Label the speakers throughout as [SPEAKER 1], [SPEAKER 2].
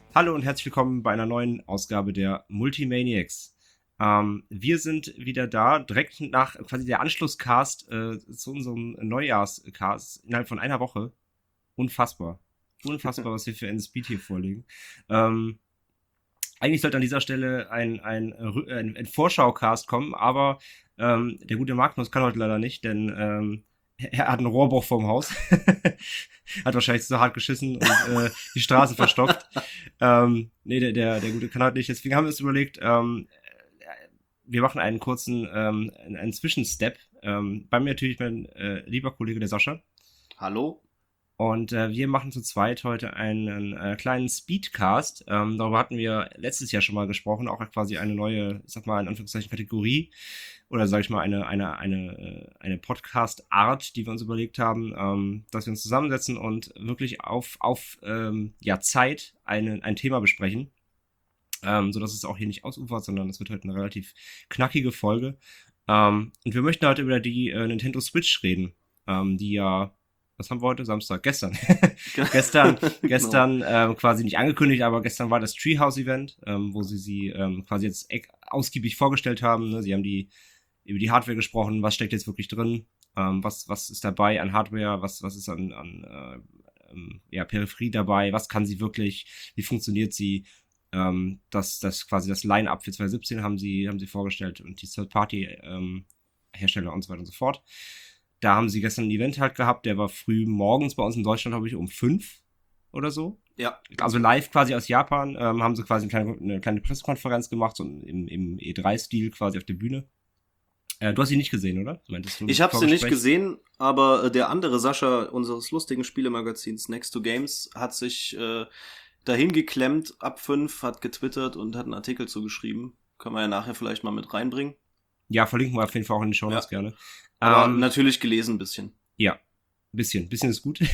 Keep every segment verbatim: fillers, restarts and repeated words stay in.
[SPEAKER 1] Hallo und herzlich willkommen bei einer neuen Ausgabe der Multimaniacs. Ähm, wir sind wieder da, direkt nach quasi der Anschlusscast äh, zu unserem Neujahrscast innerhalb von einer Woche. Unfassbar. Unfassbar, was wir für einen Speed hier vorlegen. Ähm, eigentlich sollte an dieser Stelle ein, ein, ein, ein Vorschaucast kommen, aber ähm, der gute Magnus kann heute leider nicht, denn ähm, er hat einen Rohrbruch vorm Haus. Hat wahrscheinlich zu hart geschissen und äh, die Straßen verstopft. Ähm, nee, der, der, der gute kann halt nicht. Deswegen haben wir uns überlegt, ähm, wir machen einen kurzen, ähm, einen Zwischenstep. Ähm, bei mir natürlich mein äh, lieber Kollege, der Sascha.
[SPEAKER 2] Hallo?
[SPEAKER 1] Und äh, wir machen zu zweit heute einen äh, kleinen Speedcast. Ähm, darüber hatten wir letztes Jahr schon mal gesprochen, auch quasi eine neue, ich sag mal in Anführungszeichen Kategorie oder sage ich mal eine eine eine eine Podcast-Art, die wir uns überlegt haben, ähm, dass wir uns zusammensetzen und wirklich auf auf ähm, ja Zeit eine, ein Thema besprechen, ähm, so dass es auch hier nicht ausufert, sondern es wird heute eine relativ knackige Folge. Ähm, und wir möchten heute über die äh, Nintendo Switch reden, ähm, die ja, was haben wir heute? Samstag, gestern. gestern,
[SPEAKER 2] Genau.
[SPEAKER 1] gestern ähm, quasi nicht angekündigt, aber gestern war das Treehouse-Event, ähm, wo sie sie ähm, quasi jetzt ausgiebig vorgestellt haben. Ne? Sie haben die über die Hardware gesprochen, was steckt jetzt wirklich drin, ähm, was, was ist dabei an Hardware, was, was ist an, an äh, ähm, ja, Peripherie dabei, was kann sie wirklich, wie funktioniert sie, ähm, das, das quasi das Line-Up für zwanzig siebzehn haben sie, haben sie vorgestellt und die Third-Party-Hersteller ähm, und so weiter und so fort. Da haben sie gestern ein Event halt gehabt, der war früh morgens bei uns in Deutschland, glaube ich, um fünf oder so.
[SPEAKER 2] Ja,
[SPEAKER 1] Also
[SPEAKER 2] ganz genau.
[SPEAKER 1] live quasi aus Japan, ähm, haben sie quasi eine kleine, eine kleine Pressekonferenz gemacht, so im, im E drei Stil quasi auf der Bühne. Äh, du hast ihn nicht gesehen, oder? Meintest du
[SPEAKER 2] Ich
[SPEAKER 1] im
[SPEAKER 2] habe sie nicht
[SPEAKER 1] Vorgespräch?
[SPEAKER 2] gesehen, aber äh, der andere Sascha unseres lustigen Spielemagazins Next to Games hat sich äh, dahin geklemmt ab fünf, hat getwittert und hat einen Artikel zugeschrieben. Können wir ja nachher vielleicht mal mit reinbringen.
[SPEAKER 1] Ja, verlinken wir auf jeden Fall auch in den Shownotes
[SPEAKER 2] Ja,
[SPEAKER 1] gerne.
[SPEAKER 2] aber
[SPEAKER 1] Ähm,
[SPEAKER 2] natürlich gelesen ein bisschen.
[SPEAKER 1] ja, bisschen, bisschen ist gut.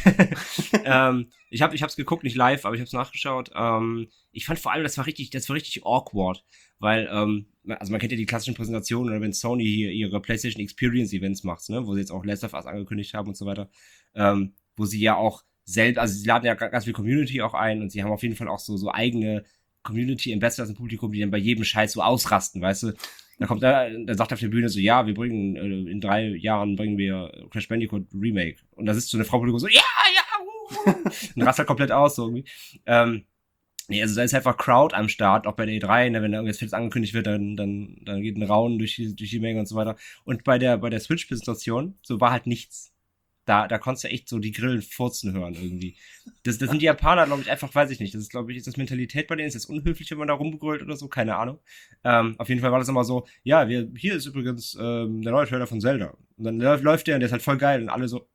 [SPEAKER 1] ähm, ich habe, ich hab's geguckt, nicht live, aber ich habe es nachgeschaut. Ähm, ich fand vor allem, das war richtig, das war richtig awkward, weil, ähm, also man kennt ja die klassischen Präsentationen, oder wenn Sony hier ihre PlayStation Experience Events macht, ne, wo sie jetzt auch Last of Us angekündigt haben und so weiter, ähm, wo sie ja auch selbst, also sie laden ja ganz viel Community auch ein und sie haben auf jeden Fall auch so so eigene Community Ambassadors im Publikum, die dann bei jedem Scheiß so ausrasten, weißt du? Da kommt er, der sagt auf der Bühne so, ja, wir bringen, äh, in drei Jahren bringen wir Crash Bandicoot Remake. Und da sitzt so eine Frau Publikum so, ja, ja, uh, uh. Und rastet komplett aus, so irgendwie. Ähm, nee, also da ist einfach Crowd am Start, auch bei der E drei, ne, wenn da irgendwas Fettes angekündigt wird, dann, dann, dann geht ein Raunen durch die, durch die Menge und so weiter. Und bei der, bei der Switch-Präsentation, so war halt nichts. Da, da konntest du echt so die Grillen furzen hören irgendwie. Das, das sind die Japaner, glaube ich, einfach, weiß ich nicht. Das ist, glaube ich, ist das Mentalität bei denen. Ist das unhöflich, wenn man da rumgegrölt oder so? Keine Ahnung. Ähm, auf jeden Fall war das immer so, ja, wir, hier ist übrigens ähm, der neue Trailer von Zelda. Und dann läuft der und der ist halt voll geil und alle so,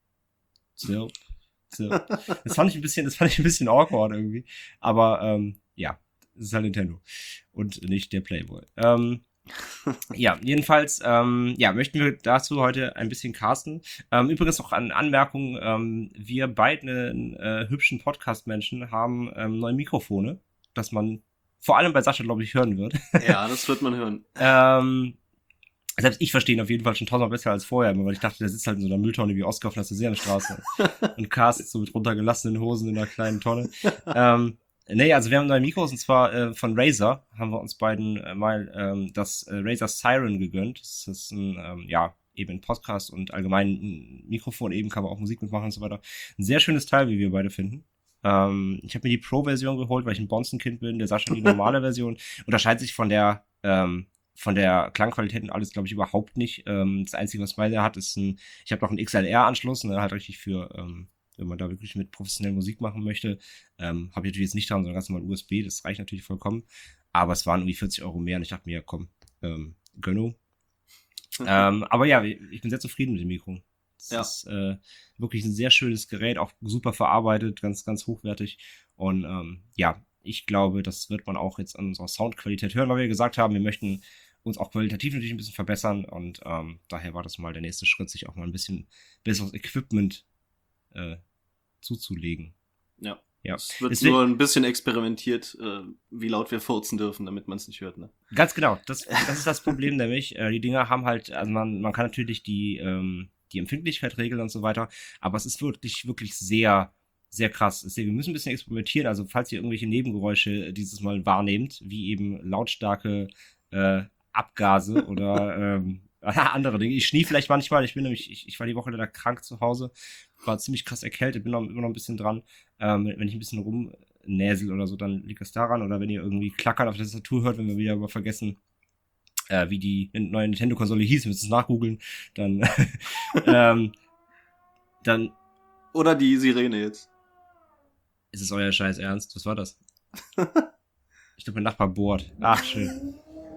[SPEAKER 1] so, so. Das fand ich ein bisschen, das fand ich ein bisschen awkward irgendwie. Aber ähm, ja, es ist halt Nintendo. Und nicht der Playboy. Ähm, ja, jedenfalls, ähm, ja, möchten wir dazu heute ein bisschen casten. Ähm, übrigens noch an Anmerkungen, ähm, wir beiden äh, hübschen Podcast-Menschen haben ähm, neue Mikrofone, dass man vor allem bei Sascha, glaube ich, hören wird.
[SPEAKER 2] Ja, das wird man hören.
[SPEAKER 1] ähm, Selbst ich verstehe ihn auf jeden Fall schon tausendmal besser als vorher, weil ich dachte, der sitzt halt in so einer Mülltonne wie Oscar auf einer Seerenstraße und castet so mit runtergelassenen Hosen in einer kleinen Tonne. Ähm, nee, also wir haben neue Mikros und zwar äh, von Razer haben wir uns beiden äh, mal ähm, das äh, Razer Siren gegönnt. Das ist ein, ähm, ja, eben ein Podcast und allgemein ein Mikrofon, eben kann man auch Musik mitmachen und so weiter. Ein sehr schönes Teil, wie wir beide finden. Ähm, ich habe mir die Pro-Version geholt, weil ich ein Bonzenkind bin. Der Sascha die normale Version. Unterscheidet sich von der ähm, von der Klangqualität und alles, glaube ich, überhaupt nicht. Ähm, das Einzige, was meiner hat, ist ein, ich habe noch einen X L R-Anschluss, ne, halt richtig für, ähm, wenn man da wirklich mit professionell Musik machen möchte. Ähm, habe ich natürlich jetzt nicht dran, sondern ganz normal U S B, das reicht natürlich vollkommen. Aber es waren irgendwie vierzig Euro mehr und ich dachte mir, ja, komm, ähm, Gönno. Ähm, aber ja, ich bin sehr zufrieden mit dem Mikro. Es
[SPEAKER 2] Ja.
[SPEAKER 1] ist äh, wirklich ein sehr schönes Gerät, auch super verarbeitet, ganz, ganz hochwertig. Und ähm, ja, ich glaube, das wird man auch jetzt an unserer Soundqualität hören, weil wir gesagt haben, wir möchten uns auch qualitativ natürlich ein bisschen verbessern. Und ähm, daher war das mal der nächste Schritt, sich auch mal ein bisschen besseres Equipment äh, zuzulegen.
[SPEAKER 2] Ja.
[SPEAKER 1] Ja,
[SPEAKER 2] Es wird
[SPEAKER 1] deswegen,
[SPEAKER 2] nur ein bisschen experimentiert, äh, wie laut wir furzen dürfen, damit man es nicht hört, ne?
[SPEAKER 1] ganz genau, das, das ist das Problem nämlich. Äh, die Dinger haben halt, also man, man kann natürlich die, ähm, die Empfindlichkeit regeln und so weiter, aber es ist wirklich, wirklich sehr sehr krass. Deswegen, wir müssen ein bisschen experimentieren. Also, falls ihr irgendwelche Nebengeräusche dieses Mal wahrnehmt, wie eben lautstarke äh, Abgase oder ähm, andere Dinge. Ich schnie vielleicht manchmal. Ich bin nämlich, ich, ich war die Woche leider krank zu Hause. War ziemlich krass erkältet, bin noch, immer noch ein bisschen dran. Ähm, wenn ich ein bisschen rumnäsel oder so, dann liegt das daran. Oder wenn ihr irgendwie Klackern auf der Tastatur hört, wenn wir wieder mal vergessen, äh, wie die neue Nintendo-Konsole hieß, müssen es nachgoogeln, dann, ähm, dann
[SPEAKER 2] Oder die Sirene jetzt.
[SPEAKER 1] ist es euer Scheiß Ernst. Was war das? Ich glaube, mein Nachbar bohrt. Ach, schön.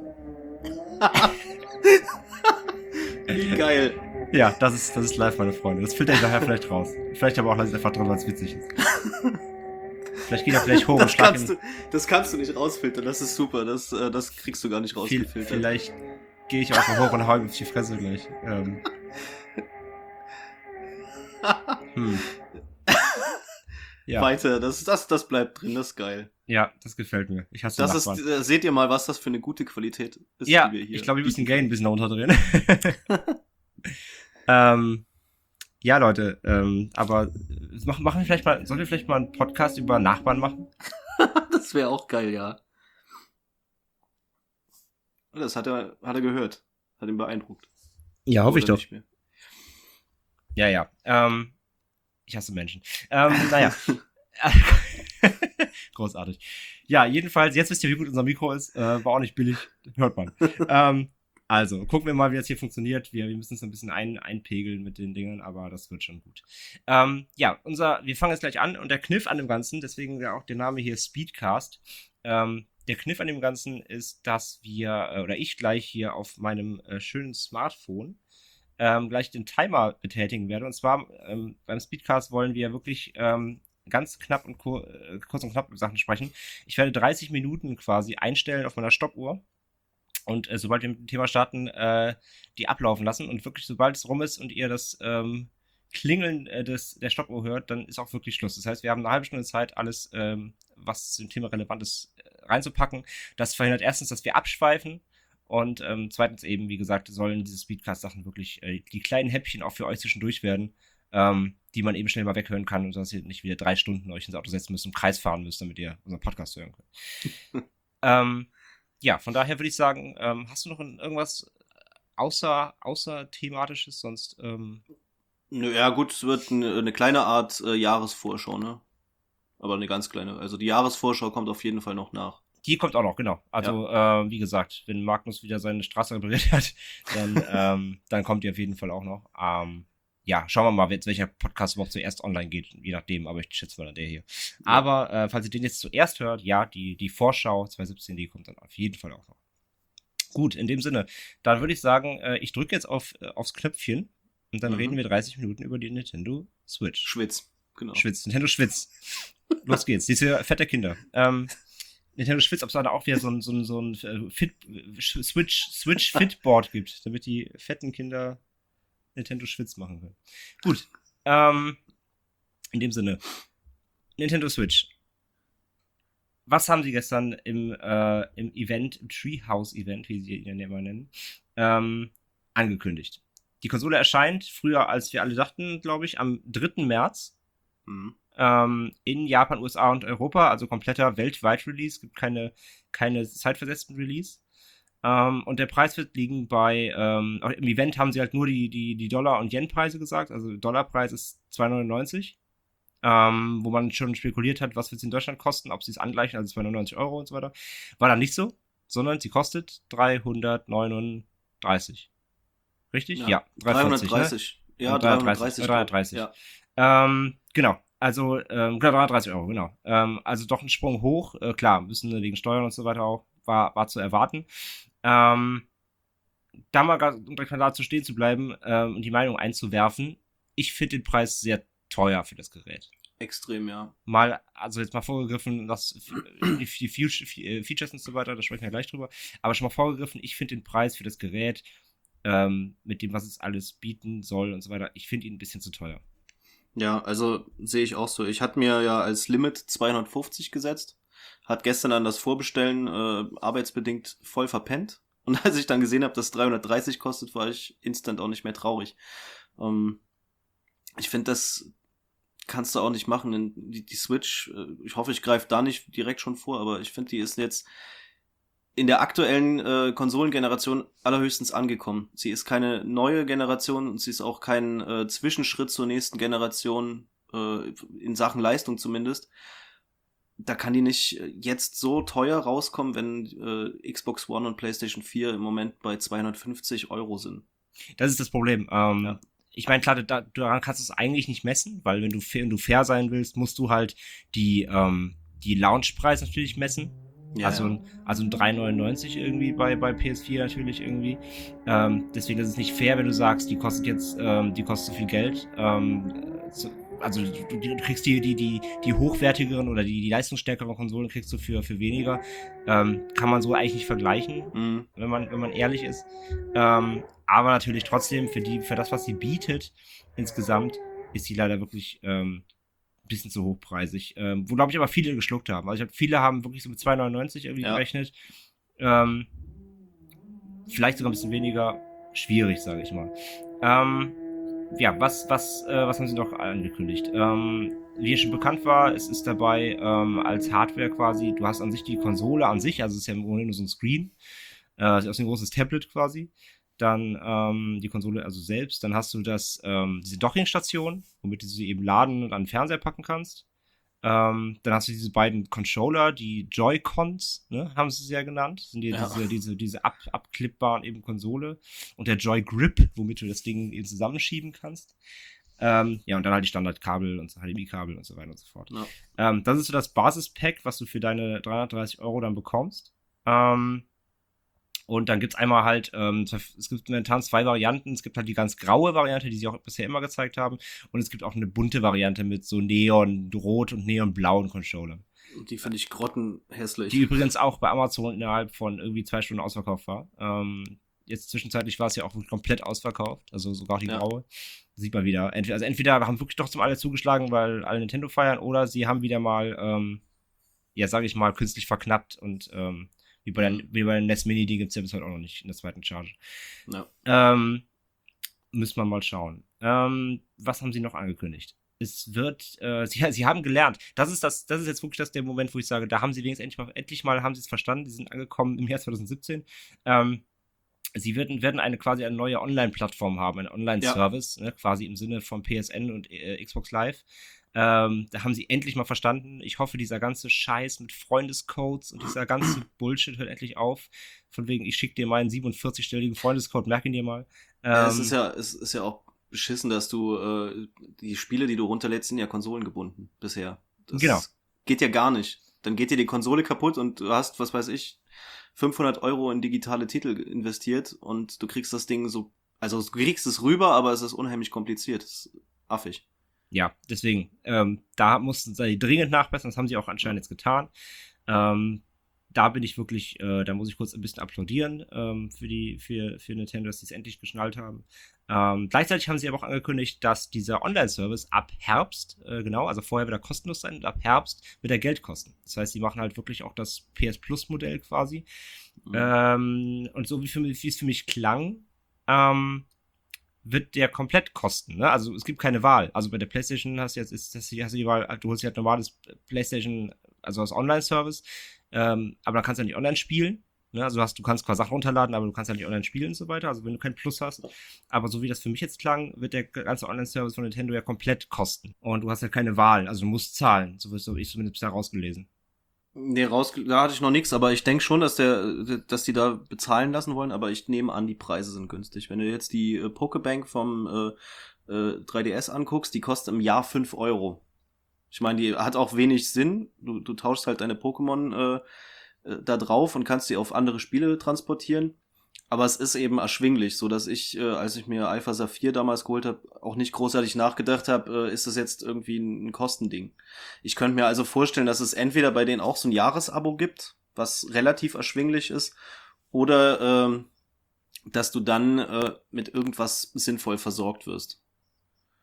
[SPEAKER 2] Wie geil.
[SPEAKER 1] Ja, das ist, das ist live, meine Freunde. Das filter ich nachher vielleicht raus. Vielleicht aber auch lasse ich einfach drin, weil es witzig ist. Vielleicht geht er vielleicht hoch
[SPEAKER 2] das
[SPEAKER 1] und schlag
[SPEAKER 2] kannst
[SPEAKER 1] ihn.
[SPEAKER 2] du, Das kannst du nicht rausfiltern, das ist super. Das, äh, das kriegst du gar nicht
[SPEAKER 1] Viel,
[SPEAKER 2] rausgefiltert.
[SPEAKER 1] vielleicht gehe ich auch mal hoch und hau ihm auf die Fresse gleich. Ähm. Hm. Ja.
[SPEAKER 2] Weiter, das, das, das bleibt drin, das ist geil.
[SPEAKER 1] Ja, das gefällt mir. Ich hasse
[SPEAKER 2] Das
[SPEAKER 1] Nachbarn.
[SPEAKER 2] ist, äh, seht ihr mal, was das für eine gute Qualität ist,
[SPEAKER 1] Ja,
[SPEAKER 2] die wir hier
[SPEAKER 1] ich glaube, wir müssen
[SPEAKER 2] bieten.
[SPEAKER 1] Gain ein bisschen runterdrehen. ähm, ja, Leute, ähm, aber machen, machen wir vielleicht mal, sollen wir vielleicht mal einen Podcast über Nachbarn machen?
[SPEAKER 2] Das wäre auch geil, ja. Das hat er, hat er gehört. Hat ihn beeindruckt.
[SPEAKER 1] Ja, hoffe ich
[SPEAKER 2] Oder
[SPEAKER 1] doch.
[SPEAKER 2] nicht mehr.
[SPEAKER 1] Ja, ja. Ähm, ich hasse Menschen. Ähm, naja. Großartig. Ja, jedenfalls, jetzt wisst ihr, wie gut unser Mikro ist. Äh, war auch nicht billig. Hört man. ähm, also, gucken wir mal, wie das hier funktioniert. Wir, wir müssen es ein bisschen ein, einpegeln mit den Dingen, aber das wird schon gut. Ähm, ja, unser, wir fangen jetzt gleich an und der Kniff an dem Ganzen, deswegen ja auch der Name hier Speedcast. Ähm, der Kniff an dem Ganzen ist, dass wir, äh, oder ich gleich hier auf meinem äh, schönen Smartphone ähm, gleich den Timer betätigen werde. Und zwar ähm, beim Speedcast wollen wir wirklich ähm, ganz knapp und kur äh, kurz und knapp über Sachen sprechen. Ich werde dreißig Minuten quasi einstellen auf meiner Stoppuhr und äh, sobald wir mit dem Thema starten, äh, die ablaufen lassen und wirklich sobald es rum ist und ihr das ähm, Klingeln äh, des, der Stoppuhr hört, dann ist auch wirklich Schluss. Das heißt, wir haben eine halbe Stunde Zeit, alles, ähm, was zu dem Thema relevant ist, äh, reinzupacken. Das verhindert erstens, dass wir abschweifen. Und ähm, zweitens eben, wie gesagt, sollen diese Speedcast-Sachen wirklich äh, die kleinen Häppchen auch für euch zwischendurch werden, ähm, die man eben schnell mal weghören kann und dass ihr nicht wieder drei Stunden euch ins Auto setzen müsst und im Kreis fahren müsst, damit ihr unseren Podcast hören könnt. ähm, ja, von daher würde ich sagen, ähm, hast du noch irgendwas außer, außer thematisches sonst? Ähm
[SPEAKER 2] Nö, ja gut, es wird eine, eine kleine Art äh, Jahresvorschau, ne? Aber eine ganz kleine. Also die Jahresvorschau kommt auf jeden Fall noch nach.
[SPEAKER 1] Die kommt auch noch, genau. Also, ja. äh, wie gesagt, wenn Magnus wieder seine Straße repariert hat, dann, ähm, dann kommt die auf jeden Fall auch noch. Ähm, ja, schauen wir mal, jetzt welcher Podcast überhaupt zuerst online geht, je nachdem, aber ich schätze mal der hier. Ja. Aber, äh, falls ihr den jetzt zuerst hört, ja, die, die Vorschau zwanzig siebzehn, die kommt dann auf jeden Fall auch noch. Gut, in dem Sinne, dann würde ich sagen, äh, ich drücke jetzt auf, äh, aufs Knöpfchen und dann mhm. reden wir dreißig Minuten über die Nintendo Switch.
[SPEAKER 2] Schwitz, genau.
[SPEAKER 1] Schwitz, Nintendo Schwitz. Los geht's, diese fette Kinder. Ähm, Nintendo Schwitz, ob es da auch wieder so ein, so ein, so ein Fit, Switch, Switch Fitboard gibt, damit die fetten Kinder Nintendo Schwitz machen können. Gut, ähm, in dem Sinne, Nintendo Switch. Was haben sie gestern im, äh, im Event, im Treehouse-Event, wie sie ihn ja immer nennen, ähm, angekündigt? Die Konsole erscheint früher, als wir alle dachten, glaube ich, am dritten März. Mhm. Ähm, in Japan, U S A und Europa, also kompletter weltweit Release, gibt keine, keine zeitversetzten Release. Ähm, und der Preis wird liegen bei, ähm, im Event haben sie halt nur die, die, die Dollar- und Yen-Preise gesagt, also Dollarpreis ist zwei neunundneunzig, ähm, wo man schon spekuliert hat, was wird es in Deutschland kosten, ob sie es angleichen, also zweihundertneunzig Euro und so weiter. War dann nicht so, sondern sie kostet dreihundertneununddreißig. Richtig? Ja,
[SPEAKER 2] ja dreihundertdreißig.
[SPEAKER 1] Ne?
[SPEAKER 2] Ja, dreihundertdreißig.
[SPEAKER 1] dreihundertdreißig.
[SPEAKER 2] Ja.
[SPEAKER 1] Ähm, genau. Also, ähm, genau, dreihundertdreißig Euro, genau. Ähm, also doch ein Sprung hoch. Äh, klar, müssen wegen Steuern und so weiter auch, war, war zu erwarten. Ähm, da mal direkt mal dazu stehen zu bleiben ähm, und die Meinung einzuwerfen, ich finde den Preis sehr teuer für das Gerät.
[SPEAKER 2] Extrem, ja.
[SPEAKER 1] Mal, also jetzt mal vorgegriffen, was die, die Features und so weiter, da sprechen wir gleich drüber, aber schon mal vorgegriffen, ich finde den Preis für das Gerät, ähm, mit dem, was es alles bieten soll und so weiter, ich finde ihn ein bisschen zu teuer.
[SPEAKER 2] Ja, also sehe ich auch so. Ich hatte mir ja als Limit zweihundertfünfzig gesetzt, hat gestern dann das Vorbestellen äh, arbeitsbedingt voll verpennt. Und als ich dann gesehen habe, dass dreihundertdreißig kostet, war ich instant auch nicht mehr traurig. Ähm, ich finde das kannst du auch nicht machen. Denn die, die Switch, ich hoffe, ich greife da nicht direkt schon vor, aber ich finde, die ist jetzt in der aktuellen äh, Konsolengeneration allerhöchstens angekommen. Sie ist keine neue Generation und sie ist auch kein äh, Zwischenschritt zur nächsten Generation, äh, in Sachen Leistung zumindest. Da kann die nicht jetzt so teuer rauskommen, wenn äh, Xbox One und PlayStation vier im Moment bei zweihundertfünfzig Euro sind.
[SPEAKER 1] Das ist das Problem. Ähm,
[SPEAKER 2] Ja.
[SPEAKER 1] Ich meine, klar, da, daran kannst du es eigentlich nicht messen, weil wenn du, wenn du fair sein willst, musst du halt die, ähm, die Launchpreis natürlich messen.
[SPEAKER 2] Ja,
[SPEAKER 1] also,
[SPEAKER 2] ja.
[SPEAKER 1] ein, also ein drei neunundneunzig irgendwie bei, bei P S vier natürlich irgendwie. Ähm, deswegen ist es nicht fair, wenn du sagst, die kostet jetzt, ähm, die kostet so viel Geld. Ähm, so, also du, du kriegst die, die, die, die hochwertigeren oder die, die leistungsstärkeren Konsolen kriegst du für, für weniger. Ähm, kann man so eigentlich nicht vergleichen,
[SPEAKER 2] Mhm.
[SPEAKER 1] wenn man, wenn man ehrlich ist. Ähm, aber natürlich trotzdem für die, für das, was sie bietet, insgesamt, ist sie leider wirklich ähm, ein bisschen zu hochpreisig. Ähm, wo, glaube ich, aber viele geschluckt haben. Also ich glaube, viele haben wirklich so mit zwei neunundneunzig irgendwie
[SPEAKER 2] Ja.
[SPEAKER 1] gerechnet. Ähm, vielleicht sogar ein bisschen weniger schwierig, sage ich mal. Ähm, ja, was, was, äh, was haben sie noch angekündigt? Ähm, wie schon bekannt war, es ist dabei ähm, als Hardware quasi, du hast an sich die Konsole an sich, also es ist ja im Grunde nur so ein Screen, äh, sieht aus wie ein großes Tablet quasi. Dann ähm, die Konsole also selbst, dann hast du das, ähm, diese Dockingstation, womit du sie eben laden und an den Fernseher packen kannst. Ähm, dann hast du diese beiden Controller, die Joy-Cons, ne, haben sie es ja genannt. Das sind ja,
[SPEAKER 2] Ja.
[SPEAKER 1] diese, diese, diese ab, abklippbaren eben Konsole. Und der Joy-Grip, womit du das Ding eben zusammenschieben kannst. Ähm, ja, und dann halt die Standardkabel und H D M I-Kabel und so weiter und so fort.
[SPEAKER 2] Ja.
[SPEAKER 1] Ähm, das ist so das Basis-Pack, was du für deine dreihundertdreißig Euro dann bekommst. Ähm, und dann gibt's einmal halt, ähm, es gibt momentan zwei Varianten. Es gibt halt die ganz graue Variante, die sie auch bisher immer gezeigt haben. Und es gibt auch eine bunte Variante mit so Neon-Rot und Neon-blauen Controllern.
[SPEAKER 2] Und die finde ich grottenhässlich.
[SPEAKER 1] Die übrigens auch bei Amazon innerhalb von irgendwie zwei Stunden ausverkauft war. Ähm, jetzt zwischenzeitlich war es ja auch komplett ausverkauft. Also sogar die
[SPEAKER 2] Ja.
[SPEAKER 1] graue. Sieht man wieder. Entweder, also entweder haben wirklich doch zum alle zugeschlagen, weil alle Nintendo feiern, oder sie haben wieder mal, ähm, ja, sage ich mal, künstlich verknappt und ähm, wie bei, der, wie bei der N E S Mini, die gibt's ja bis heute auch noch nicht in der zweiten Charge.
[SPEAKER 2] Ja.
[SPEAKER 1] Ähm, müssen wir mal schauen. Ähm, was haben sie noch angekündigt? Es wird, äh, sie, sie haben gelernt. Das ist das, das ist jetzt wirklich das der Moment, wo ich sage, da haben sie wenigstens endlich mal, endlich mal haben sie es verstanden. Sie sind angekommen im Jahr zwanzig siebzehn. Ähm, sie werden, werden eine quasi eine neue Online-Plattform haben, einen Online-Service, ja. ne, quasi im Sinne von P S N und äh, Xbox Live. Ähm, da haben sie endlich mal verstanden. Ich hoffe, dieser ganze Scheiß mit Freundescodes und dieser ganze Bullshit hört endlich auf. Von wegen, ich schicke dir meinen siebenundvierzig-stelligen Freundescode, merk ihn dir mal. Ähm,
[SPEAKER 2] ja, es ist ja, es ist ja auch beschissen, dass du äh, die Spiele, die du runterlädst, sind ja konsolengebunden bisher. Das
[SPEAKER 1] genau.
[SPEAKER 2] geht ja gar nicht. Dann geht dir die Konsole kaputt und du hast, was weiß ich, fünfhundert Euro in digitale Titel investiert und du kriegst das Ding so, also du kriegst es rüber, aber es ist unheimlich kompliziert. Das ist affig.
[SPEAKER 1] Ja, deswegen, ähm, da mussten sie dringend nachbessern, das haben sie auch anscheinend jetzt getan. Ähm, da bin ich wirklich, äh, da muss ich kurz ein bisschen applaudieren ähm, für die, für, für Nintendo, dass sie es endlich geschnallt haben. Ähm, gleichzeitig haben sie aber auch angekündigt, dass dieser Online-Service ab Herbst, äh, genau, also vorher wird er kostenlos sein und ab Herbst wird er Geld kosten. Das heißt, sie machen halt wirklich auch das P S Plus-Modell quasi. Mhm. Ähm, und so wie, für, wie es für mich klang, ähm, wird der komplett kosten, ne? Also es gibt keine Wahl. Also bei der PlayStation hast du jetzt ist das hast du die Wahl, du holst dir halt normales PlayStation, also das Online-Service, ähm, aber dann kannst du ja nicht online spielen. Ne? Also du, hast, du kannst quasi Sachen runterladen, aber du kannst ja nicht online spielen und so weiter. Also wenn du kein Plus hast. Aber so wie das für mich jetzt klang, wird der ganze Online-Service von Nintendo ja komplett kosten. Und du hast ja keine Wahl, also du musst zahlen. So habe ich zumindest bisher rausgelesen.
[SPEAKER 2] Nee, raus, da hatte ich noch nichts, aber ich denke schon, dass der, dass die da bezahlen lassen wollen, aber ich nehme an, die Preise sind günstig. Wenn du jetzt die äh, Pokebank vom äh, äh, drei D S anguckst, die kostet im Jahr fünf Euro. Ich meine, die hat auch wenig Sinn. Du, du tauschst halt deine Pokémon äh, äh, da drauf und kannst die auf andere Spiele transportieren. Aber es ist eben erschwinglich, so dass ich, äh, als ich mir Alpha Saphir damals geholt habe, auch nicht großartig nachgedacht habe, äh, ist das jetzt irgendwie ein, ein Kostending. Ich könnte mir also vorstellen, dass es entweder bei denen auch so ein Jahresabo gibt, was relativ erschwinglich ist, oder ähm, dass du dann äh, mit irgendwas sinnvoll versorgt wirst.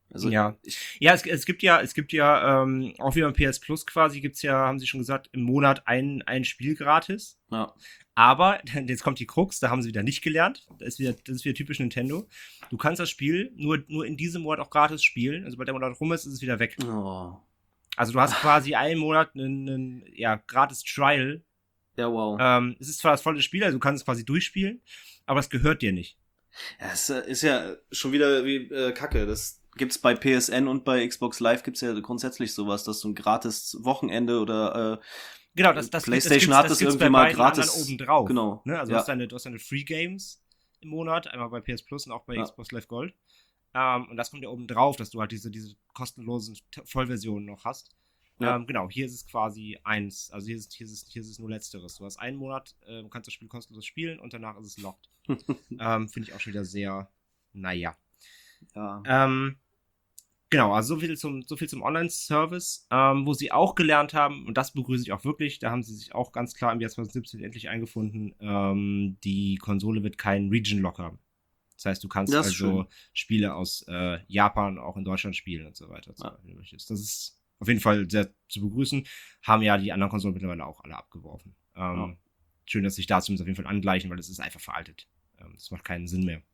[SPEAKER 2] Also
[SPEAKER 1] ja,
[SPEAKER 2] ich,
[SPEAKER 1] ja, es, es gibt ja, es gibt ja, ähm, auch wie beim P S Plus quasi, gibt's ja, haben sie schon gesagt, im Monat ein, ein Spiel gratis.
[SPEAKER 2] ja.
[SPEAKER 1] Aber, jetzt kommt die Krux, da haben sie wieder nicht gelernt. Das ist wieder, das ist wieder typisch Nintendo. Du kannst das Spiel nur, nur in diesem Monat auch gratis spielen. Also, bei der Monat rum ist, ist es wieder weg.
[SPEAKER 2] Oh.
[SPEAKER 1] Also, du hast quasi einen Monat einen, einen ja, gratis Trial.
[SPEAKER 2] Ja, wow.
[SPEAKER 1] Ähm, es ist zwar das volle Spiel, also du kannst es quasi durchspielen, aber es gehört dir nicht.
[SPEAKER 2] Ja, es ist ja schon wieder wie äh, Kacke. Das gibt's bei P S N und bei Xbox Live gibt's ja grundsätzlich sowas, dass du ein gratis Wochenende oder äh,
[SPEAKER 1] Genau, das, das,
[SPEAKER 2] PlayStation
[SPEAKER 1] das
[SPEAKER 2] hat das irgendwie mal gratis
[SPEAKER 1] oben drauf.
[SPEAKER 2] Genau.
[SPEAKER 1] Ne? Also
[SPEAKER 2] ja.
[SPEAKER 1] du hast deine, du hast deine Free Games im Monat, einmal bei P S Plus und auch bei
[SPEAKER 2] ja.
[SPEAKER 1] Xbox Live Gold. Ähm, und das kommt ja oben drauf, dass du halt diese, diese kostenlosen Vollversionen noch hast. Ja. Ähm, genau, hier ist es quasi eins. Also hier ist, hier ist, hier ist es nur Letzteres. Du hast einen Monat, äh, kannst das Spiel kostenlos spielen und danach ist es locked. ähm, Finde ich auch schon wieder sehr, naja.
[SPEAKER 2] Ja.
[SPEAKER 1] Ähm, genau, also so viel zum, so viel zum Online-Service, ähm, wo sie auch gelernt haben, und das begrüße ich auch wirklich, da haben sie sich auch ganz klar im Jahr zwanzig siebzehn endlich eingefunden, ähm, die Konsole wird keinen Region-Lock haben. Das heißt, du kannst
[SPEAKER 2] das
[SPEAKER 1] also Spiele aus äh, Japan auch in Deutschland spielen und so weiter. Und so weiter. Das ist auf jeden Fall sehr zu begrüßen. Haben ja die anderen Konsolen mittlerweile auch alle abgeworfen. Ähm, ja. Schön, dass sich da zumindest auf jeden Fall angleichen, weil das ist einfach veraltet. Ähm, das macht keinen Sinn mehr.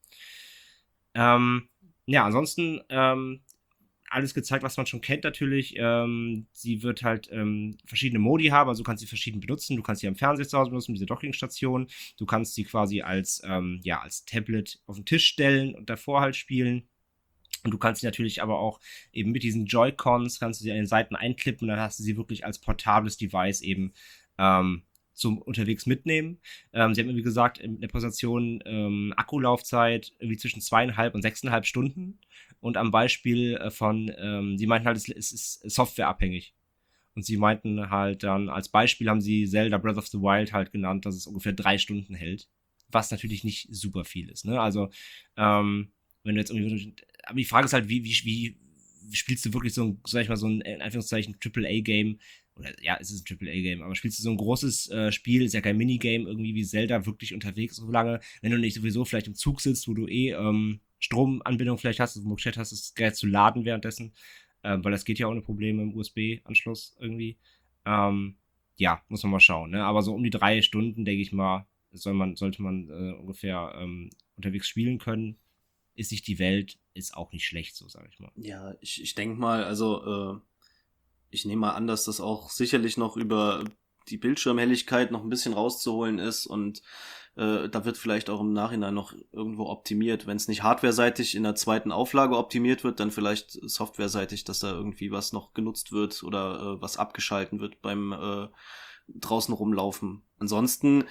[SPEAKER 1] Ähm, ja, ansonsten ähm, alles gezeigt, was man schon kennt natürlich. Ähm, sie wird halt ähm, verschiedene Modi haben, also du kannst sie verschieden benutzen. Du kannst sie am Fernseher zu Hause benutzen, diese Dockingstation. Du kannst sie quasi als, ähm, ja, als Tablet auf den Tisch stellen und davor halt spielen. Und du kannst sie natürlich aber auch eben mit diesen Joy-Cons, kannst du sie an den Seiten einklippen und dann hast du sie wirklich als portables Device eben ähm, zum unterwegs mitnehmen. Ähm, sie haben irgendwie gesagt, in der Präsentation ähm, Akkulaufzeit irgendwie zwischen zweieinhalb und sechseinhalb Stunden. Und am Beispiel äh, von, ähm, sie meinten halt, es, es ist softwareabhängig. Und sie meinten halt dann, als Beispiel haben sie Zelda Breath of the Wild halt genannt, dass es ungefähr drei Stunden hält. Was natürlich nicht super viel ist, ne? Also, ähm, wenn du jetzt irgendwie, aber die Frage ist halt, wie, wie, wie spielst du wirklich so ein, sag ich mal, so ein, in Anführungszeichen, Triple A Game, oder ja, es ist ein Triple A Game, aber spielst du so ein großes äh, Spiel, ist ja kein Minigame, irgendwie wie Zelda, wirklich unterwegs so lange, wenn du nicht sowieso vielleicht im Zug sitzt, wo du eh ähm, Stromanbindung vielleicht hast, wo du Möglichkeit hast, das Gerät zu laden währenddessen, ähm, weil das geht ja ohne Probleme im U S B-Anschluss irgendwie. Ähm, ja, muss man mal schauen, ne? Aber so um die drei Stunden, denke ich mal, soll man, sollte man äh, ungefähr ähm, unterwegs spielen können. Ist nicht die Welt, ist auch nicht schlecht, so sage ich mal.
[SPEAKER 2] Ja, ich, ich denke mal, also äh, ich nehme mal an, dass das auch sicherlich noch über die Bildschirmhelligkeit noch ein bisschen rauszuholen ist und äh, da wird vielleicht auch im Nachhinein noch irgendwo optimiert. Wenn es nicht hardwareseitig in der zweiten Auflage optimiert wird, dann vielleicht softwareseitig, dass da irgendwie was noch genutzt wird oder äh, was abgeschalten wird beim äh, draußen rumlaufen. Ansonsten,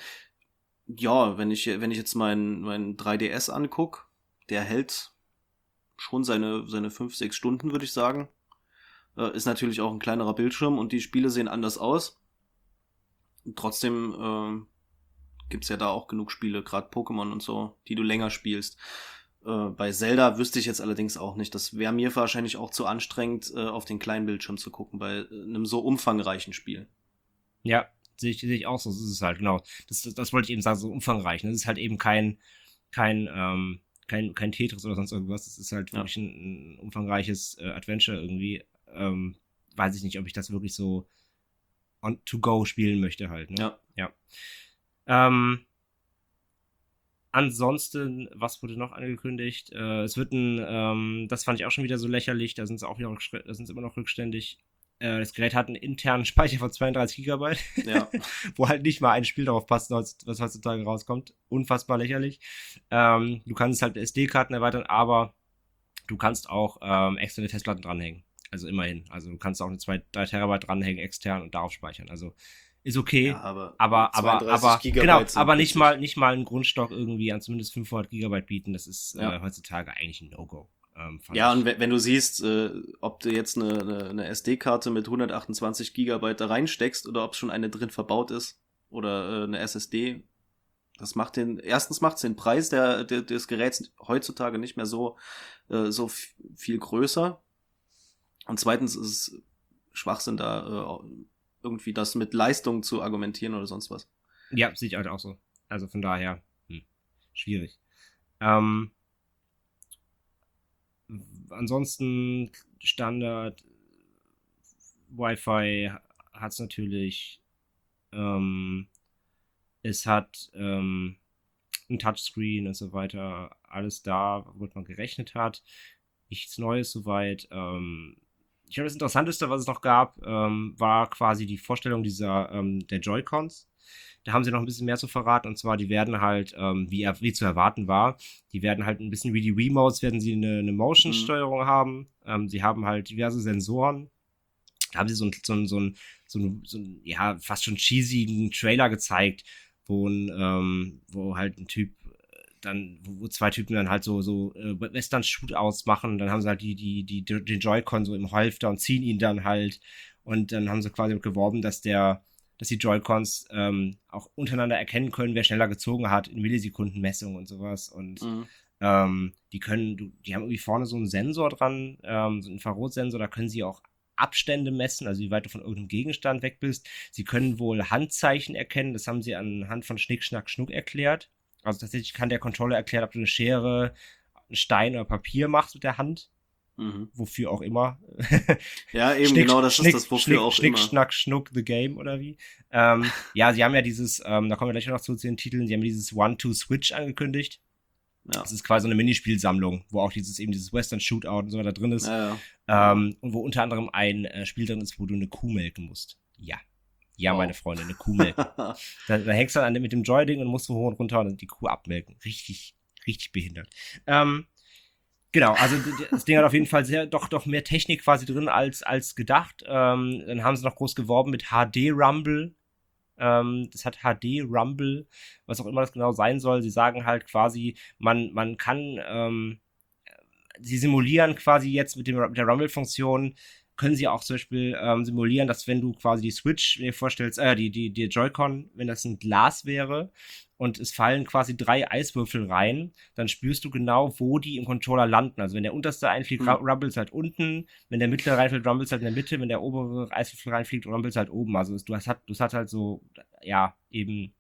[SPEAKER 2] ja, wenn ich wenn ich jetzt meinen mein drei D S anguck, der hält schon seine seine fünf, sechs Stunden, würde ich sagen. Äh, ist natürlich auch ein kleinerer Bildschirm und die Spiele sehen anders aus. Und trotzdem äh, gibt's ja da auch genug Spiele, gerade Pokémon und so, die du länger spielst. Äh, bei Zelda wüsste ich jetzt allerdings auch nicht. Das wäre mir wahrscheinlich auch zu anstrengend, äh, auf den kleinen Bildschirm zu gucken, bei einem so umfangreichen Spiel.
[SPEAKER 1] Ja, sehe ich, sehe ich auch so. Das ist es halt, genau. Das, das, das wollte ich eben sagen, so umfangreich. Das ist halt eben kein, kein, ähm, kein, kein Tetris oder sonst irgendwas. Das ist halt wirklich ja. ein, ein umfangreiches äh, Adventure irgendwie. Ähm, weiß ich nicht, ob ich das wirklich so on to go spielen möchte halt. Ne?
[SPEAKER 2] Ja.
[SPEAKER 1] Ja. Ähm, ansonsten, was wurde noch angekündigt? Äh, es wird ein, ähm, das fand ich auch schon wieder so lächerlich, da sind sie auch wieder, da sind sie immer noch rückständig. Äh, das Gerät hat einen internen Speicher von zweiunddreißig Gigabyte,
[SPEAKER 2] ja.
[SPEAKER 1] wo halt nicht mal ein Spiel darauf passt, was heutzutage rauskommt. Unfassbar lächerlich. Ähm, du kannst halt S D-Karten erweitern, aber du kannst auch ähm, externe Festplatten dranhängen. Also immerhin. Also du kannst auch eine zwei, drei Terabyte dranhängen extern und darauf speichern. Also ist okay,
[SPEAKER 2] ja, aber
[SPEAKER 1] aber aber aber genau, aber nicht mal nicht mal einen Grundstock irgendwie an zumindest fünfhundert Gigabyte bieten, das ist ja. äh, heutzutage eigentlich ein No-Go. Ähm,
[SPEAKER 2] ja,
[SPEAKER 1] ich.
[SPEAKER 2] Und wenn, wenn du siehst, äh, ob du jetzt eine, eine, eine S D-Karte mit hundertachtundzwanzig Gigabyte da reinsteckst oder ob schon eine drin verbaut ist oder äh, eine S S D, das macht den, erstens macht es den Preis der, der, des Geräts heutzutage nicht mehr so, äh, so f- viel größer. Und zweitens ist es Schwachsinn da, äh, irgendwie das mit Leistung zu argumentieren oder sonst was.
[SPEAKER 1] Ja, sehe ich halt auch so. Also von daher, hm, schwierig. Ähm, ansonsten Standard Wi-Fi hat es natürlich. Ähm, es hat ähm, ein Touchscreen und so weiter. Alles da, womit man gerechnet hat. Nichts Neues soweit. Ähm, ich glaube, das Interessanteste, was es noch gab, ähm, war quasi die Vorstellung dieser ähm, der Joy-Cons. Da haben sie noch ein bisschen mehr zu verraten, und zwar, die werden halt, ähm, wie, wie zu erwarten war, die werden halt ein bisschen wie die Wiimotes, werden sie eine, eine Motion-Steuerung mhm. haben. Ähm, sie haben halt diverse Sensoren. Da haben sie so einen, so einen, so einen, so einen, so einen ja, fast schon cheesigen Trailer gezeigt, wo, ein, ähm, wo halt ein Typ dann, wo, wo zwei Typen dann halt so, so äh, Western-Shootouts machen, dann haben sie halt die, die, die, den Joy-Con so im Halfter und ziehen ihn dann halt, und dann haben sie quasi geworben, dass der, dass die Joy-Cons ähm, auch untereinander erkennen können, wer schneller gezogen hat, in Millisekundenmessung und sowas, und mhm. ähm, die können, die haben irgendwie vorne so einen Sensor dran, ähm, so einen Infrarotsensor, da können sie auch Abstände messen, also wie weit du von irgendeinem Gegenstand weg bist. Sie können wohl Handzeichen erkennen, das haben sie anhand von Schnick, Schnack, Schnuck erklärt. Also tatsächlich kann der Controller erklären, ob du eine Schere, einen Stein oder Papier machst mit der Hand. Mhm. Wofür auch immer.
[SPEAKER 2] Ja, eben
[SPEAKER 1] Schnick,
[SPEAKER 2] genau, das
[SPEAKER 1] Schnick,
[SPEAKER 2] ist das, wofür
[SPEAKER 1] Schnick,
[SPEAKER 2] auch
[SPEAKER 1] Schnick,
[SPEAKER 2] immer.
[SPEAKER 1] Schnack, Schnuck, the game, oder wie? Ähm, ja, sie haben ja dieses, ähm, da kommen wir gleich noch zu, zu den Titeln, sie haben dieses One-Two-Switch angekündigt. Ja. Das ist quasi eine Minispielsammlung, wo auch dieses eben dieses Western Shootout und so weiter drin ist. Ja, ja. Ähm, und wo unter anderem ein äh, Spiel drin ist, wo du eine Kuh melken musst. Ja. Ja, wow. Meine Freunde, eine Kuh melken. da, da hängst du dann mit dem Joy-Ding und musst so hoch und runter und die Kuh abmelken. Richtig, richtig behindert. Ähm, genau, also das Ding hat auf jeden Fall sehr, doch, doch mehr Technik quasi drin als, als gedacht. Ähm, dann haben sie noch groß geworben mit H D-Rumble. Ähm, das hat H D-Rumble, was auch immer das genau sein soll. Sie sagen halt quasi, man, man kann, ähm, sie simulieren quasi jetzt mit, dem, mit der Rumble-Funktion, können sie auch zum Beispiel ähm, simulieren, dass wenn du quasi die Switch, wenn du dir vorstellst, äh, die, die, die Joy-Con, wenn das ein Glas wäre und es fallen quasi drei Eiswürfel rein, dann spürst du genau, wo die im Controller landen. Also wenn der unterste einfliegt, mhm. rumbles halt unten, wenn der mittlere reinfliegt, rumbles halt in der Mitte, wenn der obere Eiswürfel reinfliegt, rumbles halt oben. Also du hast, du hast halt so, ja, eben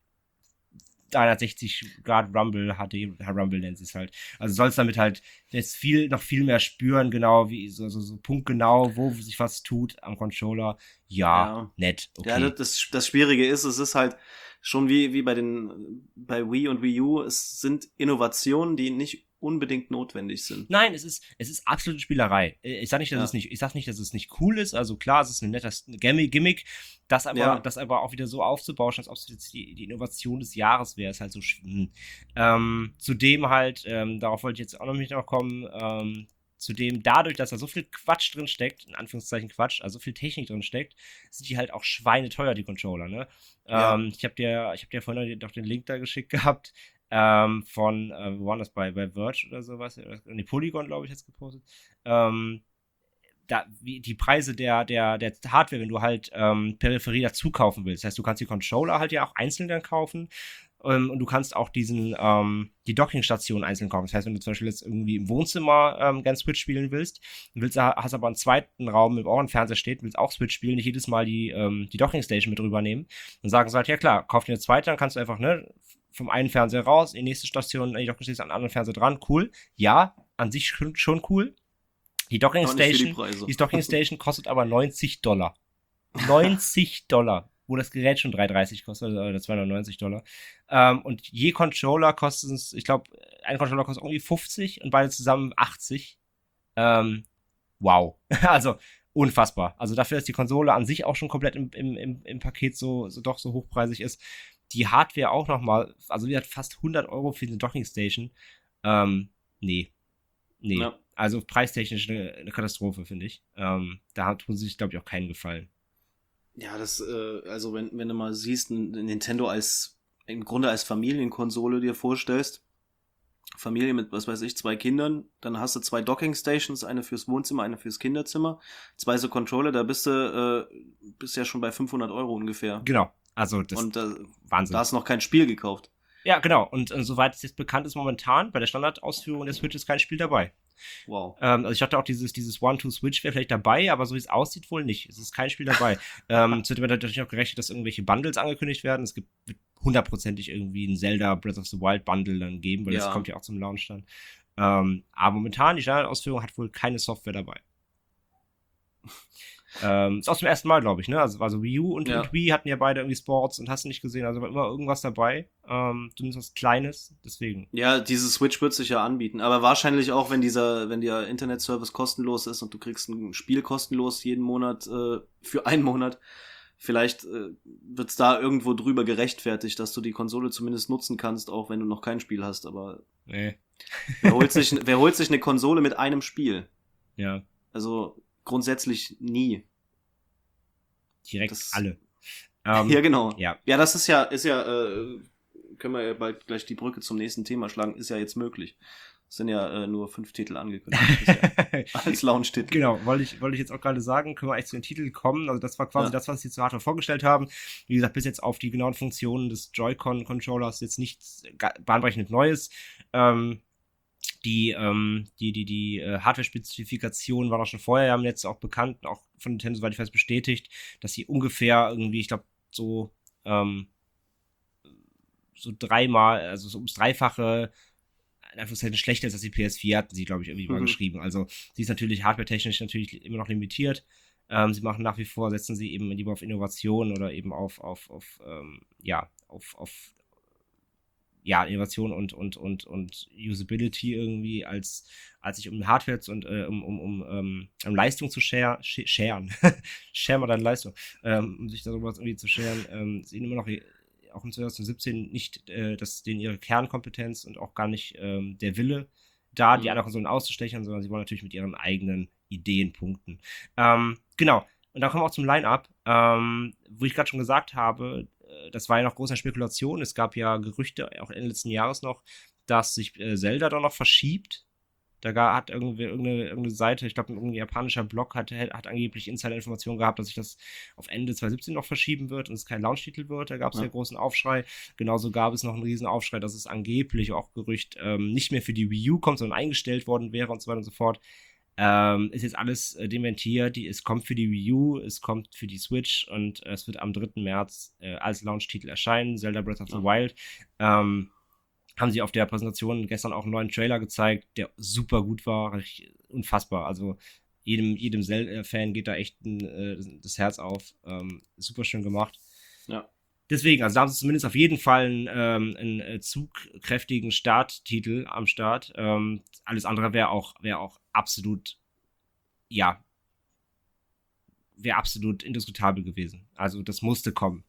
[SPEAKER 1] dreihundertsechzig Grad Rumble, H D Rumble nennt sie es halt. Also sollst damit halt jetzt viel, noch viel mehr spüren, genau, wie so, so, so punktgenau, wo sich was tut am Controller. Ja, ja. Nett. Okay.
[SPEAKER 2] Ja, das, das Schwierige ist, es ist halt schon wie, wie bei den, bei Wii und Wii U, es sind Innovationen, die nicht unbedingt notwendig sind.
[SPEAKER 1] Nein, es ist, es ist absolute Spielerei. Ich sag nicht, dass ja. es nicht, ich sag nicht, dass es nicht cool ist. Also klar, es ist ein netter Gimmick, das aber, ja. das aber auch wieder so aufzubauschen, als ob es jetzt die, die Innovation des Jahres wäre, ist halt so schwierig. Ähm, zudem halt, ähm, darauf wollte ich jetzt auch noch nicht noch kommen, ähm, zudem dadurch, dass da so viel Quatsch drin steckt, in Anführungszeichen Quatsch, also so viel Technik drin steckt, sind die halt auch schweineteuer, die Controller, ne? Ja. Ähm, ich hab dir, ich hab dir vorhin noch den Link da geschickt gehabt, ähm, von, äh, wo war das, bei, bei Verge oder sowas, die Polygon, glaube ich, jetzt gepostet, ähm, da, wie die Preise der, der, der Hardware, wenn du halt ähm, Peripherie dazu kaufen willst. Das heißt, du kannst die Controller halt ja auch einzeln dann kaufen, ähm, und du kannst auch diesen, ähm, die Dockingstation einzeln kaufen. Das heißt, wenn du zum Beispiel jetzt irgendwie im Wohnzimmer ähm, ganz Switch spielen willst, willst hast aber einen zweiten Raum, im auch ein Fernseher steht, willst auch Switch spielen, nicht jedes Mal die, ähm, die Dockingstation mit rübernehmen, dann sagen sie halt, ja klar, kauf dir eine zweite, dann kannst du einfach, ne, vom einen Fernseher raus, in die nächste Station, die Dockingstation an den anderen Fernseher dran, cool. Ja, an sich schon, schon cool. Die Docking Station, die, die Docking Station kostet aber neunzig Dollar. neunzig Dollar, wo das Gerät schon drei dreißig kostet, oder zweihundertneunzig Dollar. Ähm, und je Controller kostet es, ich glaube, ein Controller kostet irgendwie fünfzig und beide zusammen achtzig. Ähm, wow. Also, unfassbar. Also dafür, dass die Konsole an sich auch schon komplett im, im, im, im Paket so, so doch so hochpreisig ist, die Hardware auch nochmal, also die hat fast hundert Euro für eine Docking Station. Ähm, nee. Nee. Ja. Also preistechnisch eine, eine Katastrophe, finde ich. Ähm, da tun sie sich, glaube ich, auch keinen Gefallen.
[SPEAKER 2] Ja, das, äh, also wenn, wenn du mal siehst, ein Nintendo als, im Grunde als Familienkonsole dir vorstellst, Familie mit, was weiß ich, zwei Kindern, dann hast du zwei Docking Stations, eine fürs Wohnzimmer, eine fürs Kinderzimmer, zwei so Controller, da bist du, äh, bist ja schon bei fünfhundert Euro ungefähr.
[SPEAKER 1] Genau, also das
[SPEAKER 2] und, äh,
[SPEAKER 1] Wahnsinn.
[SPEAKER 2] Da hast du noch kein Spiel gekauft.
[SPEAKER 1] Ja, genau, und äh, soweit es jetzt bekannt ist momentan, bei der Standardausführung der Switch ist kein Spiel dabei.
[SPEAKER 2] Wow.
[SPEAKER 1] Ähm, also ich dachte auch, dieses, dieses One-Two-Switch wäre vielleicht dabei, aber so wie es aussieht, wohl nicht. Es ist kein Spiel dabei. ähm, es wird natürlich auch gerechnet, dass irgendwelche Bundles angekündigt werden. Es gibt hundertprozentig irgendwie ein Zelda Breath of the Wild Bundle dann geben, weil ja. das kommt ja auch zum Launch dann. Ähm, aber momentan, die Standardausführung hat wohl keine Software dabei. ähm, ist auch zum ersten Mal, glaube ich, ne? Also, also Wii U und,
[SPEAKER 2] Ja.
[SPEAKER 1] und Wii hatten ja beide irgendwie Sports und hast du nicht gesehen. Also war immer irgendwas dabei. Ähm, zumindest was Kleines. Deswegen.
[SPEAKER 2] Ja, diese Switch wird sich ja anbieten. Aber wahrscheinlich auch, wenn dieser, wenn der Internetservice kostenlos ist und du kriegst ein Spiel kostenlos jeden Monat äh, für einen Monat, vielleicht äh, wird es da irgendwo drüber gerechtfertigt, dass du die Konsole zumindest nutzen kannst, auch wenn du noch kein Spiel hast. Aber
[SPEAKER 1] Nee.
[SPEAKER 2] wer holt sich, wer holt sich eine Konsole mit einem Spiel?
[SPEAKER 1] Ja.
[SPEAKER 2] Also grundsätzlich nie.
[SPEAKER 1] Direkt
[SPEAKER 2] Das-
[SPEAKER 1] alle. Ähm,
[SPEAKER 2] Ja, genau.
[SPEAKER 1] Ja.
[SPEAKER 2] Ja, das ist ja, ist ja, äh, können wir ja bald gleich die Brücke zum nächsten Thema schlagen, ist ja jetzt möglich. Es sind ja äh, nur fünf Titel angekündigt bisher, als Launch-Titel.
[SPEAKER 1] Genau, wollte ich, wollte ich jetzt auch gerade sagen, können wir eigentlich zu den Titeln kommen. Also das war quasi
[SPEAKER 2] Ja.
[SPEAKER 1] das, was sie zu Hardware vorgestellt haben. Wie gesagt, bis jetzt auf die genauen Funktionen des Joy-Con-Controllers jetzt nichts ga- bahnbrechend Neues. Ähm, die, ähm, die, die, die äh, Hardware-Spezifikationen waren auch schon vorher ja im Netz auch bekannt, auch von Nintendo, soweit ich weiß, bestätigt, dass sie ungefähr irgendwie, ich glaube, so, ähm, so dreimal, also so ums Dreifache in Anführungszeichen schlechter ist als die P S vier, hatten sie, glaube ich, irgendwie mal
[SPEAKER 2] Mhm.
[SPEAKER 1] geschrieben. Also sie ist natürlich hardware-technisch natürlich immer noch limitiert. Ähm, sie machen nach wie vor, setzen sie eben lieber auf Innovation oder eben auf, auf, auf ähm, ja, auf, auf ja, Innovation und, und, und, und Usability irgendwie, als, als sich um Hardware und äh, um, um, um, ähm, um Leistung zu share, sh- sharen. Share mal deine Leistung. Ähm, um sich darüber irgendwie zu sharen, ähm, sehen immer noch auch im zwanzig siebzehn nicht, äh, dass denen ihre Kernkompetenz und auch gar nicht ähm, der Wille da, die
[SPEAKER 2] Mhm.
[SPEAKER 1] anderen Konsolen auszustechen, sondern sie wollen natürlich mit ihren eigenen Ideen punkten. Ähm, genau. Und dann kommen wir auch zum Line-Up, ähm, wo ich gerade schon gesagt habe, äh, das war ja noch große Spekulation. Es gab ja Gerüchte, auch Ende letzten Jahres noch, dass sich äh, Zelda da noch verschiebt. Da gar, hat irgendwie irgendeine, irgendeine Seite, ich glaube, ein japanischer Blog hat, hat angeblich Insider-Informationen gehabt, dass sich das auf Ende zwanzig siebzehn noch verschieben wird und es kein Launch-Titel wird. Da gab es ja. ja großen Aufschrei. Genauso gab es noch einen riesen Aufschrei, dass es angeblich auch Gerücht ähm, nicht mehr für die Wii U kommt, sondern eingestellt worden wäre und so weiter und so fort. Ähm, ist jetzt alles äh, dementiert. Die, es kommt für die Wii U, es kommt für die Switch und äh, es wird am dritten März äh, als Launch-Titel erscheinen. Zelda Breath of the
[SPEAKER 2] Ja.
[SPEAKER 1] Wild. Ähm, haben sie auf der Präsentation gestern auch einen neuen Trailer gezeigt, der super gut war, richtig unfassbar. Also jedem, jedem Zelda-Fan geht da echt ein, äh, das Herz auf. Ähm, super schön gemacht.
[SPEAKER 2] Ja.
[SPEAKER 1] Deswegen, also da haben sie zumindest auf jeden Fall einen, ähm, einen äh, zugkräftigen Starttitel am Start. Ähm, alles andere wäre auch, wäre auch absolut, ja, wäre absolut indiskutabel gewesen. Also das musste kommen.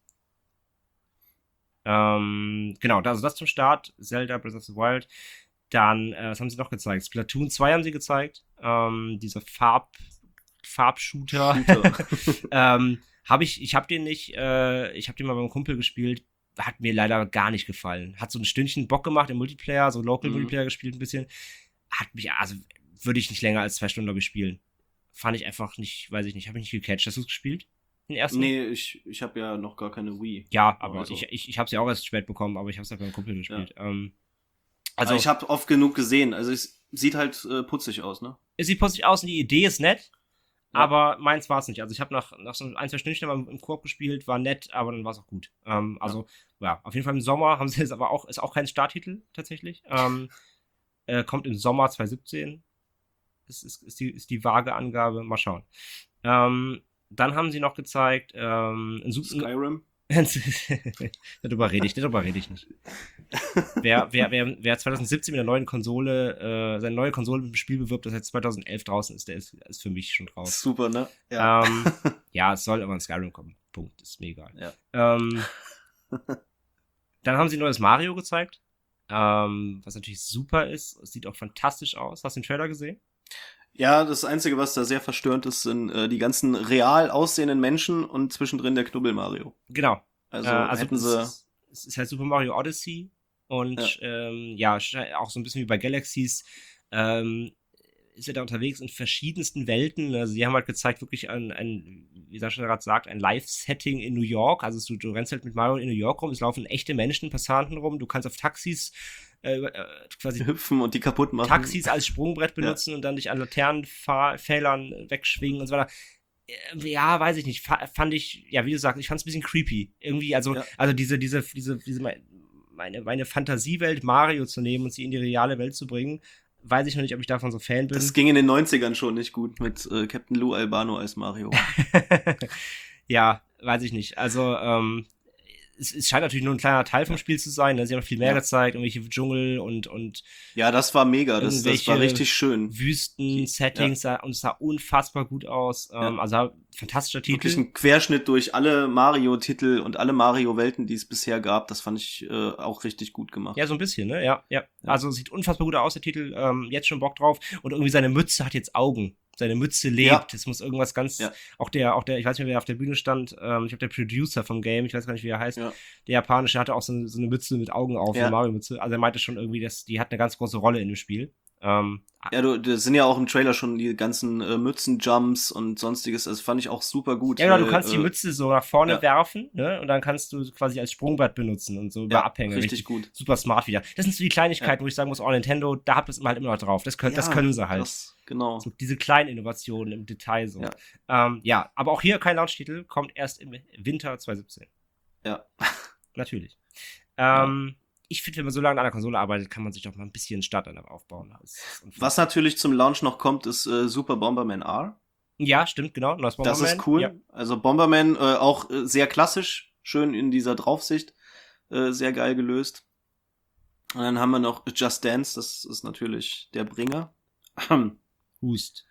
[SPEAKER 1] Ähm, genau, also das zum Start, Zelda Breath of the Wild. Dann, äh, was haben sie noch gezeigt? Splatoon zwei haben sie gezeigt. Ähm, dieser Farb, Farbshooter. ähm, habe ich, ich habe den nicht, äh, ich habe den mal beim Kumpel gespielt. Hat mir leider gar nicht gefallen. Hat so ein Stündchen Bock gemacht im Multiplayer, so Local mhm. Multiplayer gespielt ein bisschen. Hat mich, also würde ich nicht länger als zwei Stunden, glaube ich, spielen. Fand ich einfach nicht, weiß ich nicht, habe ich nicht gecatcht. Hast du es gespielt? Den ersten?
[SPEAKER 2] Nee, ich, ich habe ja noch gar keine Wii.
[SPEAKER 1] Ja, aber
[SPEAKER 2] also.
[SPEAKER 1] ich, ich, ich habe es ja auch erst spät bekommen, aber ich habe es ja beim Kumpel gespielt. Ja. Ähm,
[SPEAKER 2] also ich habe oft genug gesehen. Also es sieht halt äh, putzig aus, ne?
[SPEAKER 1] Es sieht putzig aus und die Idee ist nett, ja. aber meins war es nicht. Also ich habe nach, nach so ein, zwei Stündchen mal im Koop gespielt, war nett, aber dann war es auch gut. Ähm, also ja. ja, auf jeden Fall im Sommer haben sie jetzt aber auch, ist auch kein Starttitel tatsächlich. Ähm, äh, kommt im Sommer zwanzig siebzehn. Ist, ist, ist, die, ist die vage Angabe. Mal schauen. Ähm, Dann haben sie noch gezeigt, ähm,
[SPEAKER 2] Skyrim.
[SPEAKER 1] darüber rede ich, darüber rede ich nicht. wer, wer, wer, wer zwanzig siebzehn mit einer neuen Konsole, äh, seine neue Konsole mit dem Spiel bewirbt, das jetzt zwanzig elf draußen ist, der ist, ist für mich schon raus.
[SPEAKER 2] Super, ne?
[SPEAKER 1] Ja, ähm, ja es soll aber in Skyrim kommen. Punkt, ist mir egal.
[SPEAKER 2] Ja.
[SPEAKER 1] Ähm, dann haben sie ein neues Mario gezeigt, ähm, was natürlich super ist. Es sieht auch fantastisch aus. Hast du den Trailer gesehen?
[SPEAKER 2] Ja, das Einzige, was da sehr verstörend ist, sind äh, die ganzen real aussehenden Menschen und zwischendrin der Knubbel Mario.
[SPEAKER 1] Genau.
[SPEAKER 2] Also,
[SPEAKER 1] äh, also
[SPEAKER 2] hätten
[SPEAKER 1] es
[SPEAKER 2] sie...
[SPEAKER 1] Ist, es ist halt Super Mario Odyssey und ja, ähm, ja auch so ein bisschen wie bei Galaxies ähm, ist er da unterwegs in verschiedensten Welten. Also sie haben halt gezeigt, wirklich ein, ein wie Sascha gerade sagt, ein Live-Setting in New York. Also du, du rennst halt mit Mario in New York rum, es laufen echte Menschen, Passanten rum, du kannst auf Taxis Äh, quasi
[SPEAKER 2] hüpfen und die kaputt machen.
[SPEAKER 1] Taxis als Sprungbrett benutzen ja. und dann dich an Laternenpfählern wegschwingen und so weiter. Ja, weiß ich nicht. F- fand ich, ja, wie du sagst, ich fand es ein bisschen creepy. Irgendwie, also, ja. also diese, diese, diese, diese, meine, meine Fantasiewelt Mario zu nehmen und sie in die reale Welt zu bringen, weiß ich noch nicht, ob ich davon so Fan bin.
[SPEAKER 2] Das ging in den neunzigern schon nicht gut mit äh, Captain Lou Albano als Mario.
[SPEAKER 1] Ja, weiß ich nicht. Also, ähm, es, es scheint natürlich nur ein kleiner Teil vom Spiel zu sein. Ne? Sie haben noch viel mehr ja. gezeigt, irgendwelche Dschungel und und
[SPEAKER 2] ja, das war mega. Das, das war richtig schön.
[SPEAKER 1] Wüsten-Settings ja. und es sah unfassbar gut aus. Ja. Ähm, also fantastischer Titel.
[SPEAKER 2] Wirklich ein Querschnitt durch alle Mario-Titel und alle Mario-Welten, die es bisher gab. Das fand ich äh, auch richtig gut gemacht.
[SPEAKER 1] Ja, so ein bisschen, ne? Ja, ja. ja. Also sieht unfassbar gut aus, der Titel. Ähm, jetzt schon Bock drauf. Und irgendwie seine Mütze hat jetzt Augen. Seine Mütze lebt. Es ja. muss irgendwas ganz, ja. auch der, auch der, ich weiß nicht mehr, wer auf der Bühne stand, ähm, ich glaube, der Producer vom Game, ich weiß gar nicht, wie er heißt, ja. der japanische hatte auch so, so eine Mütze mit Augen auf, ja. eine Mario-Mütze. Also er meinte schon irgendwie, dass die hat eine ganz große Rolle in dem Spiel. Ähm,
[SPEAKER 2] ja, du, das sind ja auch im Trailer schon die ganzen äh, Mützenjumps und sonstiges, das fand ich auch super gut.
[SPEAKER 1] Ja, genau, du kannst äh, die Mütze so nach vorne ja. werfen, ne, und dann kannst du quasi als Sprungbrett benutzen und so über
[SPEAKER 2] ja,
[SPEAKER 1] Abhänge.
[SPEAKER 2] Richtig, richtig gut.
[SPEAKER 1] Super smart wieder. Das sind so die Kleinigkeiten, ja. wo ich sagen muss, oh, Nintendo, da habt ihr es halt immer noch drauf. Das können, ja, das können sie halt. Das,
[SPEAKER 2] genau.
[SPEAKER 1] So diese kleinen Innovationen im Detail so. Ja, ähm, ja, aber auch hier kein Launch-Titel, kommt erst im Winter zwanzig siebzehn.
[SPEAKER 2] Ja.
[SPEAKER 1] Natürlich. Ähm, ja. Ich finde, wenn man so lange an der Konsole arbeitet, kann man sich doch mal ein bisschen Start-up aufbauen.
[SPEAKER 2] Was natürlich zum Launch noch kommt, ist äh, Super Bomberman R.
[SPEAKER 1] Ja, stimmt, genau.
[SPEAKER 2] Das, das ist cool. Ja. Also Bomberman äh, auch äh, sehr klassisch, schön in dieser Draufsicht, äh, sehr geil gelöst. Und dann haben wir noch Just Dance, das ist natürlich der Bringer.
[SPEAKER 1] Hust.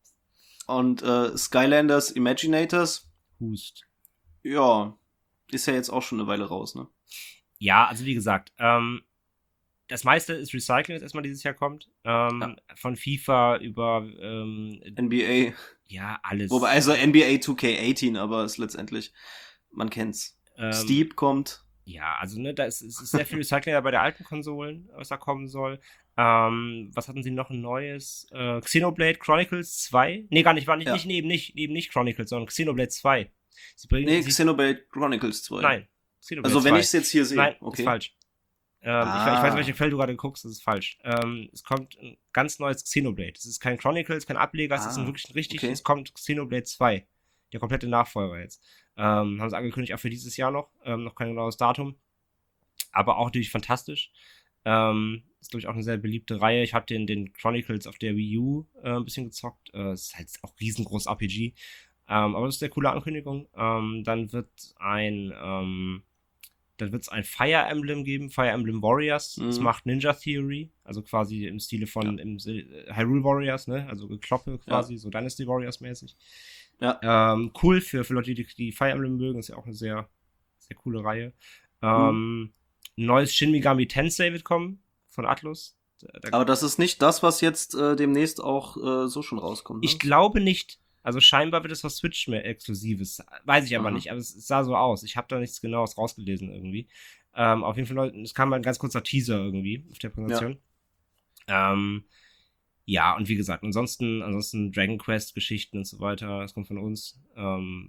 [SPEAKER 2] Und äh, Skylanders Imaginators.
[SPEAKER 1] Hust.
[SPEAKER 2] Ja, ist ja jetzt auch schon eine Weile raus, ne?
[SPEAKER 1] Ja, also wie gesagt, ähm, das meiste ist Recycling, das erstmal dieses Jahr kommt. Ähm, ja. Von FIFA über ähm,
[SPEAKER 2] N B A.
[SPEAKER 1] Ja, alles.
[SPEAKER 2] Wobei, also N B A two K eighteen, aber ist letztendlich, man kennt's. Ähm, Steep kommt.
[SPEAKER 1] Ja, also ne, da ist, ist sehr viel Recycling bei der alten Konsolen, was da kommen soll. Ähm, was hatten sie noch ein neues? Äh, Xenoblade Chronicles zwei? Nee, gar nicht, war nicht, ja. nicht, eben nicht, eben nicht Chronicles, sondern Xenoblade zwei.
[SPEAKER 2] Sie bringen, nee, sie, Xenoblade Chronicles zwei.
[SPEAKER 1] Nein.
[SPEAKER 2] Xenoblade also wenn ich es jetzt hier sehe.
[SPEAKER 1] Nein,
[SPEAKER 2] okay.
[SPEAKER 1] ist falsch. Ähm, ah. ich, ich weiß, welche Quelle du gerade guckst, das ist falsch. Ähm, es kommt ein ganz neues Xenoblade. Es ist kein Chronicles, kein Ableger, es ah. ist ein wirklich richtig, okay. Es kommt Xenoblade zwei. Der komplette Nachfolger jetzt. Ähm, haben sie angekündigt, auch für dieses Jahr noch. Ähm, noch kein genaues Datum. Aber auch natürlich fantastisch. Ähm, ist, glaube ich, auch eine sehr beliebte Reihe. Ich habe den, den Chronicles auf der Wii U äh, ein bisschen gezockt. Äh, ist halt auch riesengroß R P G. Ähm, aber das ist eine coole Ankündigung. Ähm, dann wird ein ähm, dann wird es ein Fire Emblem geben, Fire Emblem Warriors. Mhm. Das macht Ninja Theory, also quasi im Stile von ja. im Hyrule Warriors, ne? Also Gekloppe quasi, ja. so Dynasty Warriors mäßig. Ja. Ähm, cool für, für Leute, die, die Fire Emblem mögen, ist ja auch eine sehr, sehr coole Reihe. Ähm, mhm. Ein neues Shin Megami Tensei wird kommen von Atlus.
[SPEAKER 2] Da, aber das ist nicht das, was jetzt äh, demnächst auch äh, so schon rauskommt. Ne?
[SPEAKER 1] Ich glaube nicht. Also scheinbar wird es was Switch mehr Exklusives. Weiß ich aber Aha. nicht, aber es sah so aus. Ich habe da nichts Genaues rausgelesen irgendwie. Ähm, auf jeden Fall, es kam mal ein ganz kurzer Teaser irgendwie auf der Präsentation. Ja, ähm, ja und wie gesagt, ansonsten, ansonsten Dragon Quest Geschichten und so weiter, das kommt von uns. Ähm,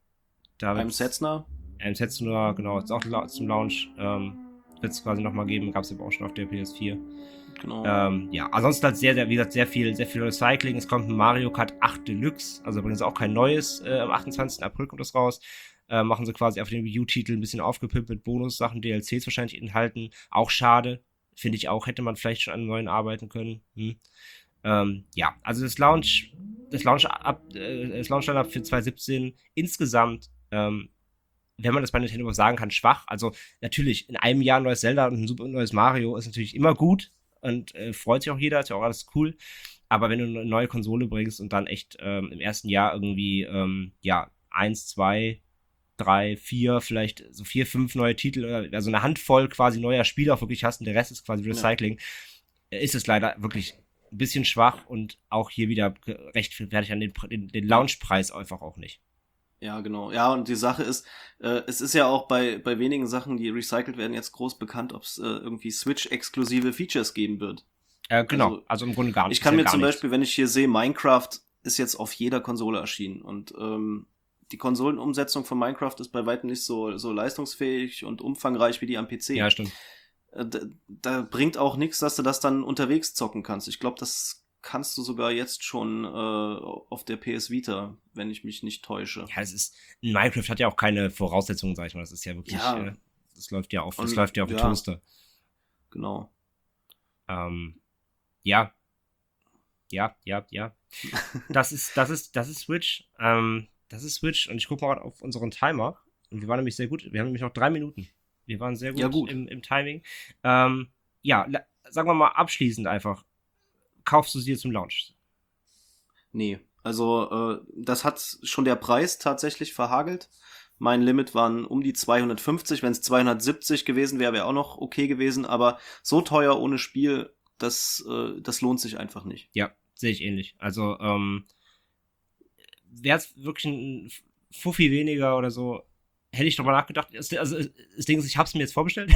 [SPEAKER 1] da
[SPEAKER 2] I'm Setzner.
[SPEAKER 1] I'm Setzner, genau, ist auch zum Launch. Ähm, wird es quasi nochmal geben, gab es aber auch schon auf der P S vier. Genau. Ähm, ja, ansonsten halt sehr, sehr, wie gesagt, sehr viel, sehr viel Recycling. Es kommt ein Mario Kart acht Deluxe, also übrigens auch kein neues. Äh, am achtundzwanzigsten April kommt das raus. Äh, machen sie quasi auf den Wii U-Titel ein bisschen aufgepimpt mit Bonussachen, D L Cs wahrscheinlich enthalten. Auch schade, finde ich auch, hätte man vielleicht schon an einem neuen arbeiten können. Hm. Ähm, ja, also das Launch, das Launch ab, äh, das Launch-Line-Up für zwanzig siebzehn insgesamt, ähm, wenn man das bei Nintendo sagen kann, schwach. Also natürlich, in einem Jahr ein neues Zelda und ein super neues Mario ist natürlich immer gut. Und äh, freut sich auch jeder, ist ja auch alles cool. Aber wenn du eine neue Konsole bringst und dann echt ähm, im ersten Jahr irgendwie, ähm, ja, eins, zwei, drei, vier, vielleicht so vier, fünf neue Titel, oder also eine Handvoll quasi neuer Spiele auch wirklich hast und der Rest ist quasi Recycling, ja. ist es leider wirklich ein bisschen schwach und auch hier wieder rechtfertigt an den, den, den Launchpreis einfach auch nicht.
[SPEAKER 2] Ja, genau. Ja, und die Sache ist, äh, es ist ja auch bei bei wenigen Sachen, die recycelt werden, jetzt groß bekannt, ob es äh, irgendwie Switch-exklusive Features geben wird.
[SPEAKER 1] Äh, genau, also, also im Grunde gar nicht.
[SPEAKER 2] Ich kann mir
[SPEAKER 1] ja
[SPEAKER 2] zum
[SPEAKER 1] nichts.
[SPEAKER 2] Beispiel, wenn ich hier sehe, Minecraft ist jetzt auf jeder Konsole erschienen und ähm, die Konsolenumsetzung von Minecraft ist bei weitem nicht so so leistungsfähig und umfangreich wie die am P C.
[SPEAKER 1] Ja, stimmt.
[SPEAKER 2] Äh, da, da bringt auch nichts, dass du das dann unterwegs zocken kannst. Ich glaube, das kannst du sogar jetzt schon äh, auf der P S Vita, wenn ich mich nicht täusche.
[SPEAKER 1] Ja, es ist, Minecraft hat ja auch keine Voraussetzungen, sag ich mal. Das ist ja wirklich, ja. Äh, das läuft ja auf, das Und, läuft ja auf dem
[SPEAKER 2] ja,
[SPEAKER 1] Toaster.
[SPEAKER 2] Genau.
[SPEAKER 1] Ähm, ja, Ja, ja, ja. Das ist, das ist, das ist Switch. Ähm, das ist Switch und ich gucke mal auf unseren Timer. Und wir waren nämlich sehr gut. Wir haben nämlich noch drei Minuten. Wir waren sehr gut,
[SPEAKER 2] Ja, gut.
[SPEAKER 1] Im, im Timing. Ähm, ja, la- sagen wir mal abschließend einfach. Kaufst du sie zum Launch?
[SPEAKER 2] Nee, also äh, das hat schon der Preis tatsächlich verhagelt. Mein Limit waren um die zweihundertfünfzig. Wenn es zweihundertsiebzig gewesen wäre, wäre auch noch okay gewesen. Aber so teuer ohne Spiel, das, äh, das lohnt sich einfach nicht.
[SPEAKER 1] Ja, sehe ich ähnlich. Also, ähm, wäre es wirklich ein Fuffi weniger oder so, hätte ich drüber nachgedacht. Also, das Ding ist, ich habe es mir jetzt vorbestellt,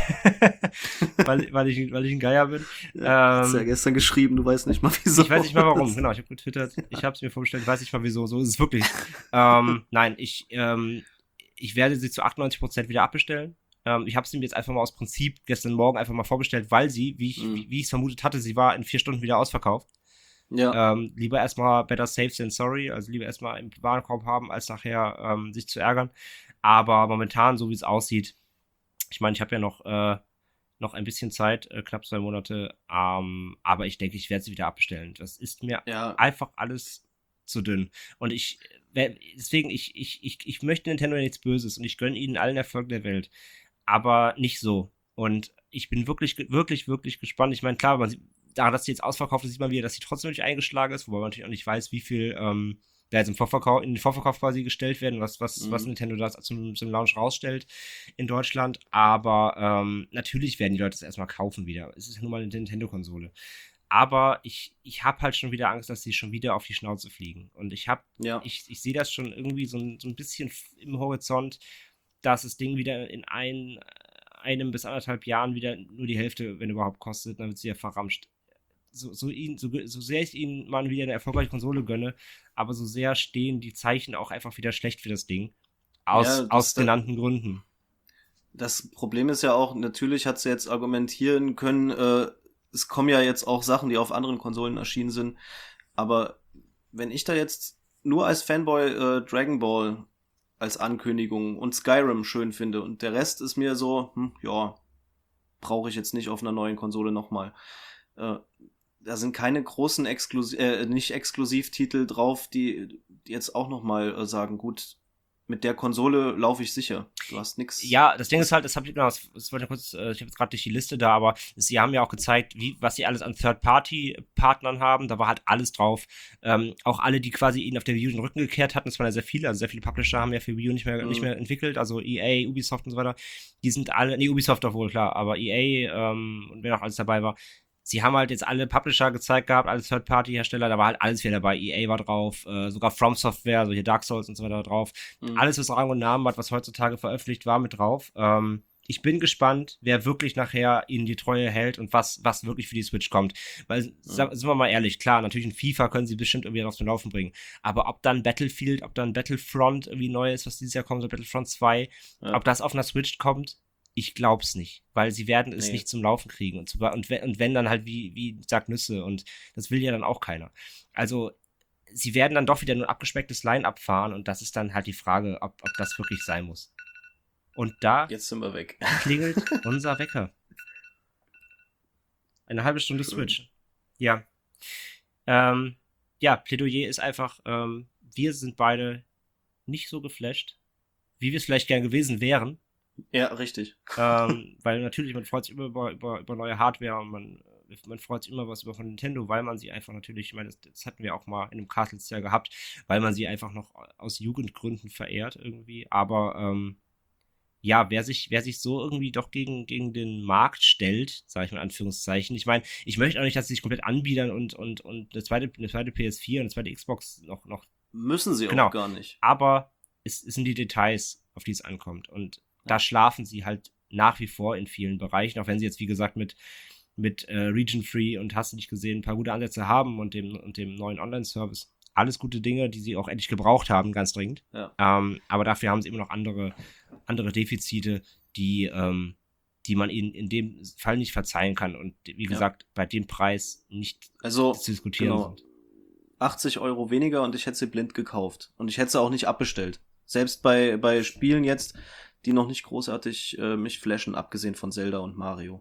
[SPEAKER 1] weil, weil, ich, weil ich ein Geier bin.
[SPEAKER 2] Ja,
[SPEAKER 1] ähm,
[SPEAKER 2] hast ja gestern geschrieben, du weißt nicht mal wieso.
[SPEAKER 1] Ich weiß nicht mal warum, genau, ich habe getwittert, ich habe es mir vorbestellt, ich weiß nicht mal wieso, so ist es wirklich. ähm, nein, ich, ähm, ich werde sie zu achtundneunzig Prozent wieder abbestellen. Ähm, ich habe sie mir jetzt einfach mal aus Prinzip gestern Morgen einfach mal vorbestellt, weil sie, wie ich
[SPEAKER 2] Mhm.
[SPEAKER 1] wie, wie ich es vermutet hatte, sie war in vier Stunden wieder ausverkauft.
[SPEAKER 2] Ja,
[SPEAKER 1] Ähm, lieber erstmal better safe than sorry, also lieber erstmal im Warenkorb haben, als nachher ähm, sich zu ärgern. Aber momentan, so wie es aussieht, ich meine, ich habe ja noch, äh, noch ein bisschen Zeit, äh, knapp zwei Monate, ähm, aber ich denke, ich werde sie wieder abbestellen. Das ist mir
[SPEAKER 2] ja,
[SPEAKER 1] einfach alles zu dünn. Und ich, wer- deswegen, ich, ich, ich, ich möchte Nintendo nichts Böses und ich gönne ihnen allen Erfolg der Welt. Aber nicht so. Und ich bin wirklich, wirklich, wirklich gespannt. Ich meine, klar, man sieht, daran, dass sie jetzt ausverkauft ist, sieht man wieder, dass sie trotzdem nicht eingeschlagen ist, wobei man natürlich auch nicht weiß, wie viel ähm, da jetzt im Vorverkauf, in den Vorverkauf quasi gestellt werden, was, was, was
[SPEAKER 2] mhm.
[SPEAKER 1] Nintendo da zum, zum Launch rausstellt in Deutschland. Aber ähm, natürlich werden die Leute es erstmal kaufen wieder. Es ist ja nun mal eine Nintendo-Konsole. Aber ich, ich habe halt schon wieder Angst, dass sie schon wieder auf die Schnauze fliegen. Und ich habe,
[SPEAKER 2] Ja,
[SPEAKER 1] ich, ich sehe das schon irgendwie so ein, so ein bisschen im Horizont, dass das Ding wieder in ein, einem bis anderthalb Jahren wieder nur die Hälfte, wenn überhaupt, kostet, dann wird sie ja verramscht. So, so, ihn, so, so sehr ich ihnen mal wieder eine erfolgreiche Konsole gönne, aber so sehr stehen die Zeichen auch einfach wieder schlecht für das Ding.
[SPEAKER 2] ja,
[SPEAKER 1] Aus,
[SPEAKER 2] das,
[SPEAKER 1] aus
[SPEAKER 2] das,
[SPEAKER 1] genannten Gründen.
[SPEAKER 2] das Problem ist ja auch, natürlich hat sie jetzt argumentieren können, äh, es kommen ja jetzt auch Sachen, die auf anderen Konsolen erschienen sind, aber wenn ich da jetzt nur als Fanboy äh, Dragon Ball als Ankündigung und Skyrim schön finde und der Rest ist mir so, hm, ja, brauche ich jetzt nicht auf einer neuen Konsole nochmal. Äh, da sind keine großen Exklusiv, äh, nicht Exklusivtitel drauf, die, die jetzt auch nochmal äh, sagen, gut, mit der Konsole laufe ich sicher. Du hast nix.
[SPEAKER 1] Ja, das Ding ist halt, das habe ich, genau, das, das wollte ich kurz, äh, ich habe jetzt gerade durch die Liste da, aber sie haben ja auch gezeigt, wie, was sie alles an Third-Party-Partnern haben, da war halt alles drauf. Ähm, auch alle, die quasi ihnen auf der Wii U den Rücken gekehrt hatten, das waren ja sehr viele, also sehr viele Publisher haben ja für Wii U nicht mehr,
[SPEAKER 2] Mhm.
[SPEAKER 1] nicht mehr entwickelt, also E A, Ubisoft und so weiter, die sind alle, nee, Ubisoft doch wohl, klar, aber E A ähm, und wer noch alles dabei war, sie haben halt jetzt alle Publisher gezeigt gehabt, alle Third-Party-Hersteller, da war halt alles wieder dabei. E A war drauf, äh, sogar From Software, also hier Dark Souls und so weiter drauf.
[SPEAKER 2] Mhm.
[SPEAKER 1] Alles, was Rang und Namen hat, was heutzutage veröffentlicht war, mit drauf. Ähm, ich bin gespannt, wer wirklich nachher ihnen die Treue hält und was, was wirklich für die Switch kommt. Weil,
[SPEAKER 2] Mhm.
[SPEAKER 1] sind wir mal ehrlich, klar, natürlich in FIFA können sie bestimmt irgendwie auf den Laufen bringen. Aber ob dann Battlefield, ob dann Battlefront irgendwie neu ist, was dieses Jahr kommt, so Battlefront zwei,
[SPEAKER 2] Ja.
[SPEAKER 1] ob das auf einer Switch kommt, ich glaub's nicht, weil sie werden es
[SPEAKER 2] Nee.
[SPEAKER 1] nicht zum Laufen kriegen und, zu, und, wenn, und wenn dann halt wie, wie sagt Nüsse und das will ja dann auch keiner. Also sie werden dann doch wieder nur ein abgespecktes Line-Up fahren und das ist dann halt die Frage, ob, ob das wirklich sein muss. Und da
[SPEAKER 2] Jetzt sind wir weg.
[SPEAKER 1] klingelt unser Wecker. Eine halbe Stunde
[SPEAKER 2] Schön.
[SPEAKER 1] Switch. Ja. Ähm, ja, Plädoyer ist einfach, ähm, wir sind beide nicht so geflasht, wie wir es vielleicht gern gewesen wären.
[SPEAKER 2] Ja, richtig.
[SPEAKER 1] ähm, weil natürlich, man freut sich immer über, über, über neue Hardware und man, man freut sich immer was über von Nintendo, weil man sie einfach natürlich, ich meine, das, das hatten wir auch mal in einem Cast letztes Jahr gehabt, weil man sie einfach noch aus Jugendgründen verehrt irgendwie. Aber ähm, ja, wer sich, wer sich so irgendwie doch gegen, gegen den Markt stellt, sage ich mal in Anführungszeichen. Ich meine, ich möchte auch nicht, dass sie sich komplett anbiedern und, und, und eine zweite, eine zweite P S vier und eine zweite Xbox noch, noch
[SPEAKER 2] Müssen sie
[SPEAKER 1] Genau.
[SPEAKER 2] auch gar nicht.
[SPEAKER 1] aber es, es sind die Details, auf die es ankommt. Und da schlafen sie halt nach wie vor in vielen Bereichen, auch wenn sie jetzt, wie gesagt, mit, mit äh, Region Free und hast du nicht gesehen, ein paar gute Ansätze haben und dem, und dem neuen Online-Service. Alles gute Dinge, die sie auch endlich gebraucht haben, ganz dringend.
[SPEAKER 2] Ja.
[SPEAKER 1] Ähm, aber dafür haben sie immer noch andere, andere Defizite, die, ähm, die man ihnen in dem Fall nicht verzeihen kann. Und wie gesagt, bei dem Preis nicht
[SPEAKER 2] Also,
[SPEAKER 1] zu diskutieren
[SPEAKER 2] genau.
[SPEAKER 1] sind.
[SPEAKER 2] achtzig Euro weniger und ich hätte sie blind gekauft. Und ich hätte sie auch nicht abbestellt. Selbst bei, bei Spielen jetzt, die noch nicht großartig äh, mich flashen, abgesehen von Zelda und Mario.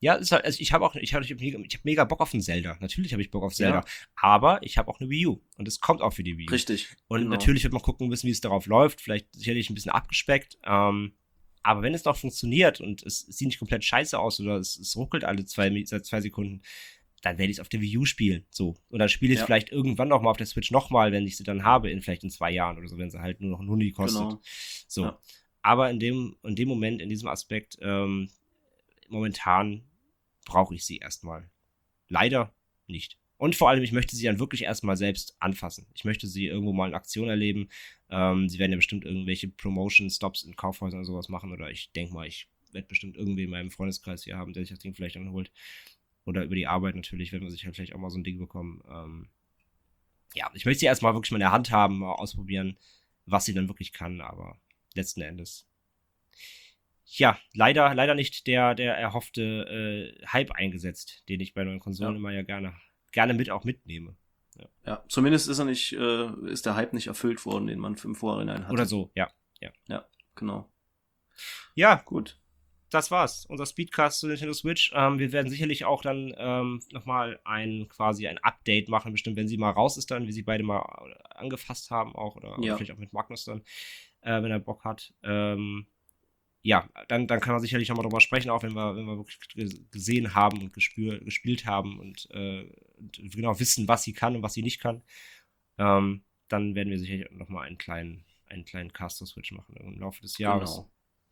[SPEAKER 1] Ja, ist halt, also ich habe auch, ich habe ich hab mega, ich hab mega Bock auf ein Zelda. Natürlich habe ich Bock auf Zelda.
[SPEAKER 2] Ja.
[SPEAKER 1] Aber ich habe auch eine Wii U. Und es kommt auch für die Wii U.
[SPEAKER 2] Richtig.
[SPEAKER 1] Und
[SPEAKER 2] genau.
[SPEAKER 1] natürlich wird man gucken müssen, wie es darauf läuft. Vielleicht sicherlich ein bisschen abgespeckt. Ähm, aber wenn es noch funktioniert und es, es sieht nicht komplett scheiße aus oder es, es ruckelt alle zwei, seit zwei Sekunden, dann werde ich es auf der Wii U spielen. So. Und dann spiele ich es
[SPEAKER 2] Ja.
[SPEAKER 1] vielleicht irgendwann noch mal auf der Switch nochmal, wenn ich sie dann habe, in vielleicht in zwei Jahren oder so, wenn sie halt nur noch ein Huni kostet.
[SPEAKER 2] Genau.
[SPEAKER 1] So.
[SPEAKER 2] Ja.
[SPEAKER 1] Aber in dem, in dem Moment, in diesem Aspekt, ähm, momentan brauche ich sie erstmal. Leider nicht. Und vor allem, ich möchte sie dann wirklich erstmal selbst anfassen. Ich möchte sie irgendwo mal in Aktion erleben. Ähm, sie werden ja bestimmt irgendwelche Promotion-Stops in Kaufhäusern und sowas machen. Oder ich denke mal, ich werde bestimmt irgendwie in meinem Freundeskreis hier haben, der sich das Ding vielleicht anholt. Oder über die Arbeit natürlich, wenn man sich halt vielleicht auch mal so ein Ding bekommen. Ähm, ja, ich möchte sie erstmal wirklich mal in der Hand haben, mal ausprobieren, was sie dann wirklich kann. Aber letzten Endes ja, leider, leider nicht der, der erhoffte äh, Hype eingesetzt, den ich bei neuen Konsolen
[SPEAKER 2] Ja.
[SPEAKER 1] immer ja gerne, gerne mit auch mitnehme. Ja.
[SPEAKER 2] Ja, zumindest ist er nicht, äh, ist der Hype nicht erfüllt worden, den man im Vorhinein hatte.
[SPEAKER 1] Oder so, ja.
[SPEAKER 2] Ja, genau.
[SPEAKER 1] Ja,
[SPEAKER 2] Gut.
[SPEAKER 1] das war's. Unser Speedcast zu Nintendo Switch. Ähm, wir werden sicherlich auch dann ähm, nochmal ein quasi ein Update machen, bestimmt, wenn sie mal raus ist dann, wie sie beide mal angefasst haben auch oder, oder
[SPEAKER 2] Ja.
[SPEAKER 1] vielleicht auch mit Magnus dann, äh, wenn er Bock hat. Ähm, ja, dann, dann kann man sicherlich nochmal drüber sprechen, auch wenn wir, wenn wir wirklich g- gesehen haben und gespür, gespielt haben und, äh, und genau wissen, was sie kann und was sie nicht kann. Ähm, dann werden wir sicherlich nochmal einen kleinen, einen kleinen Cast zur Switch machen im Laufe des Jahres.
[SPEAKER 2] Genau.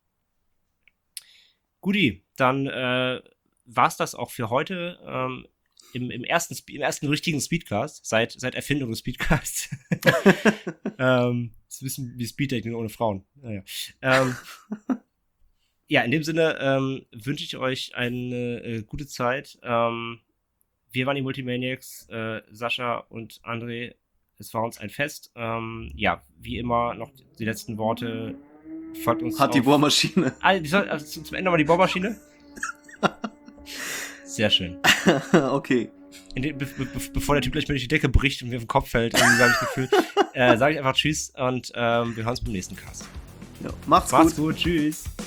[SPEAKER 1] Guti, dann äh, war's das auch für heute. Ähm, im, im, ersten, Spe- im ersten richtigen Speedcast, seit, seit Erfindung des Speedcasts. ähm, das ist ein bisschen wie Speeddating ohne Frauen. Naja. Ähm, ja, in dem Sinne ähm, wünsche ich euch eine äh, gute Zeit. Ähm, wir waren die Multimaniacs, äh, Sascha und André. Es war uns ein Fest. Ähm, ja, wie immer noch die letzten Worte. Folgt uns
[SPEAKER 2] Hat die
[SPEAKER 1] auf-
[SPEAKER 2] Bohrmaschine.
[SPEAKER 1] Ah, die soll, also zum Ende mal die Bohrmaschine. Sehr schön.
[SPEAKER 2] Okay.
[SPEAKER 1] In dem, be be bevor der Typ gleich mir durch die Decke bricht und mir auf den Kopf fällt, irgendwie habe ich das Gefühl, äh, sage ich einfach Tschüss und ähm, wir hören uns beim nächsten Cast.
[SPEAKER 2] Ja, macht's,
[SPEAKER 1] Macht's
[SPEAKER 2] gut.
[SPEAKER 1] gut, tschüss.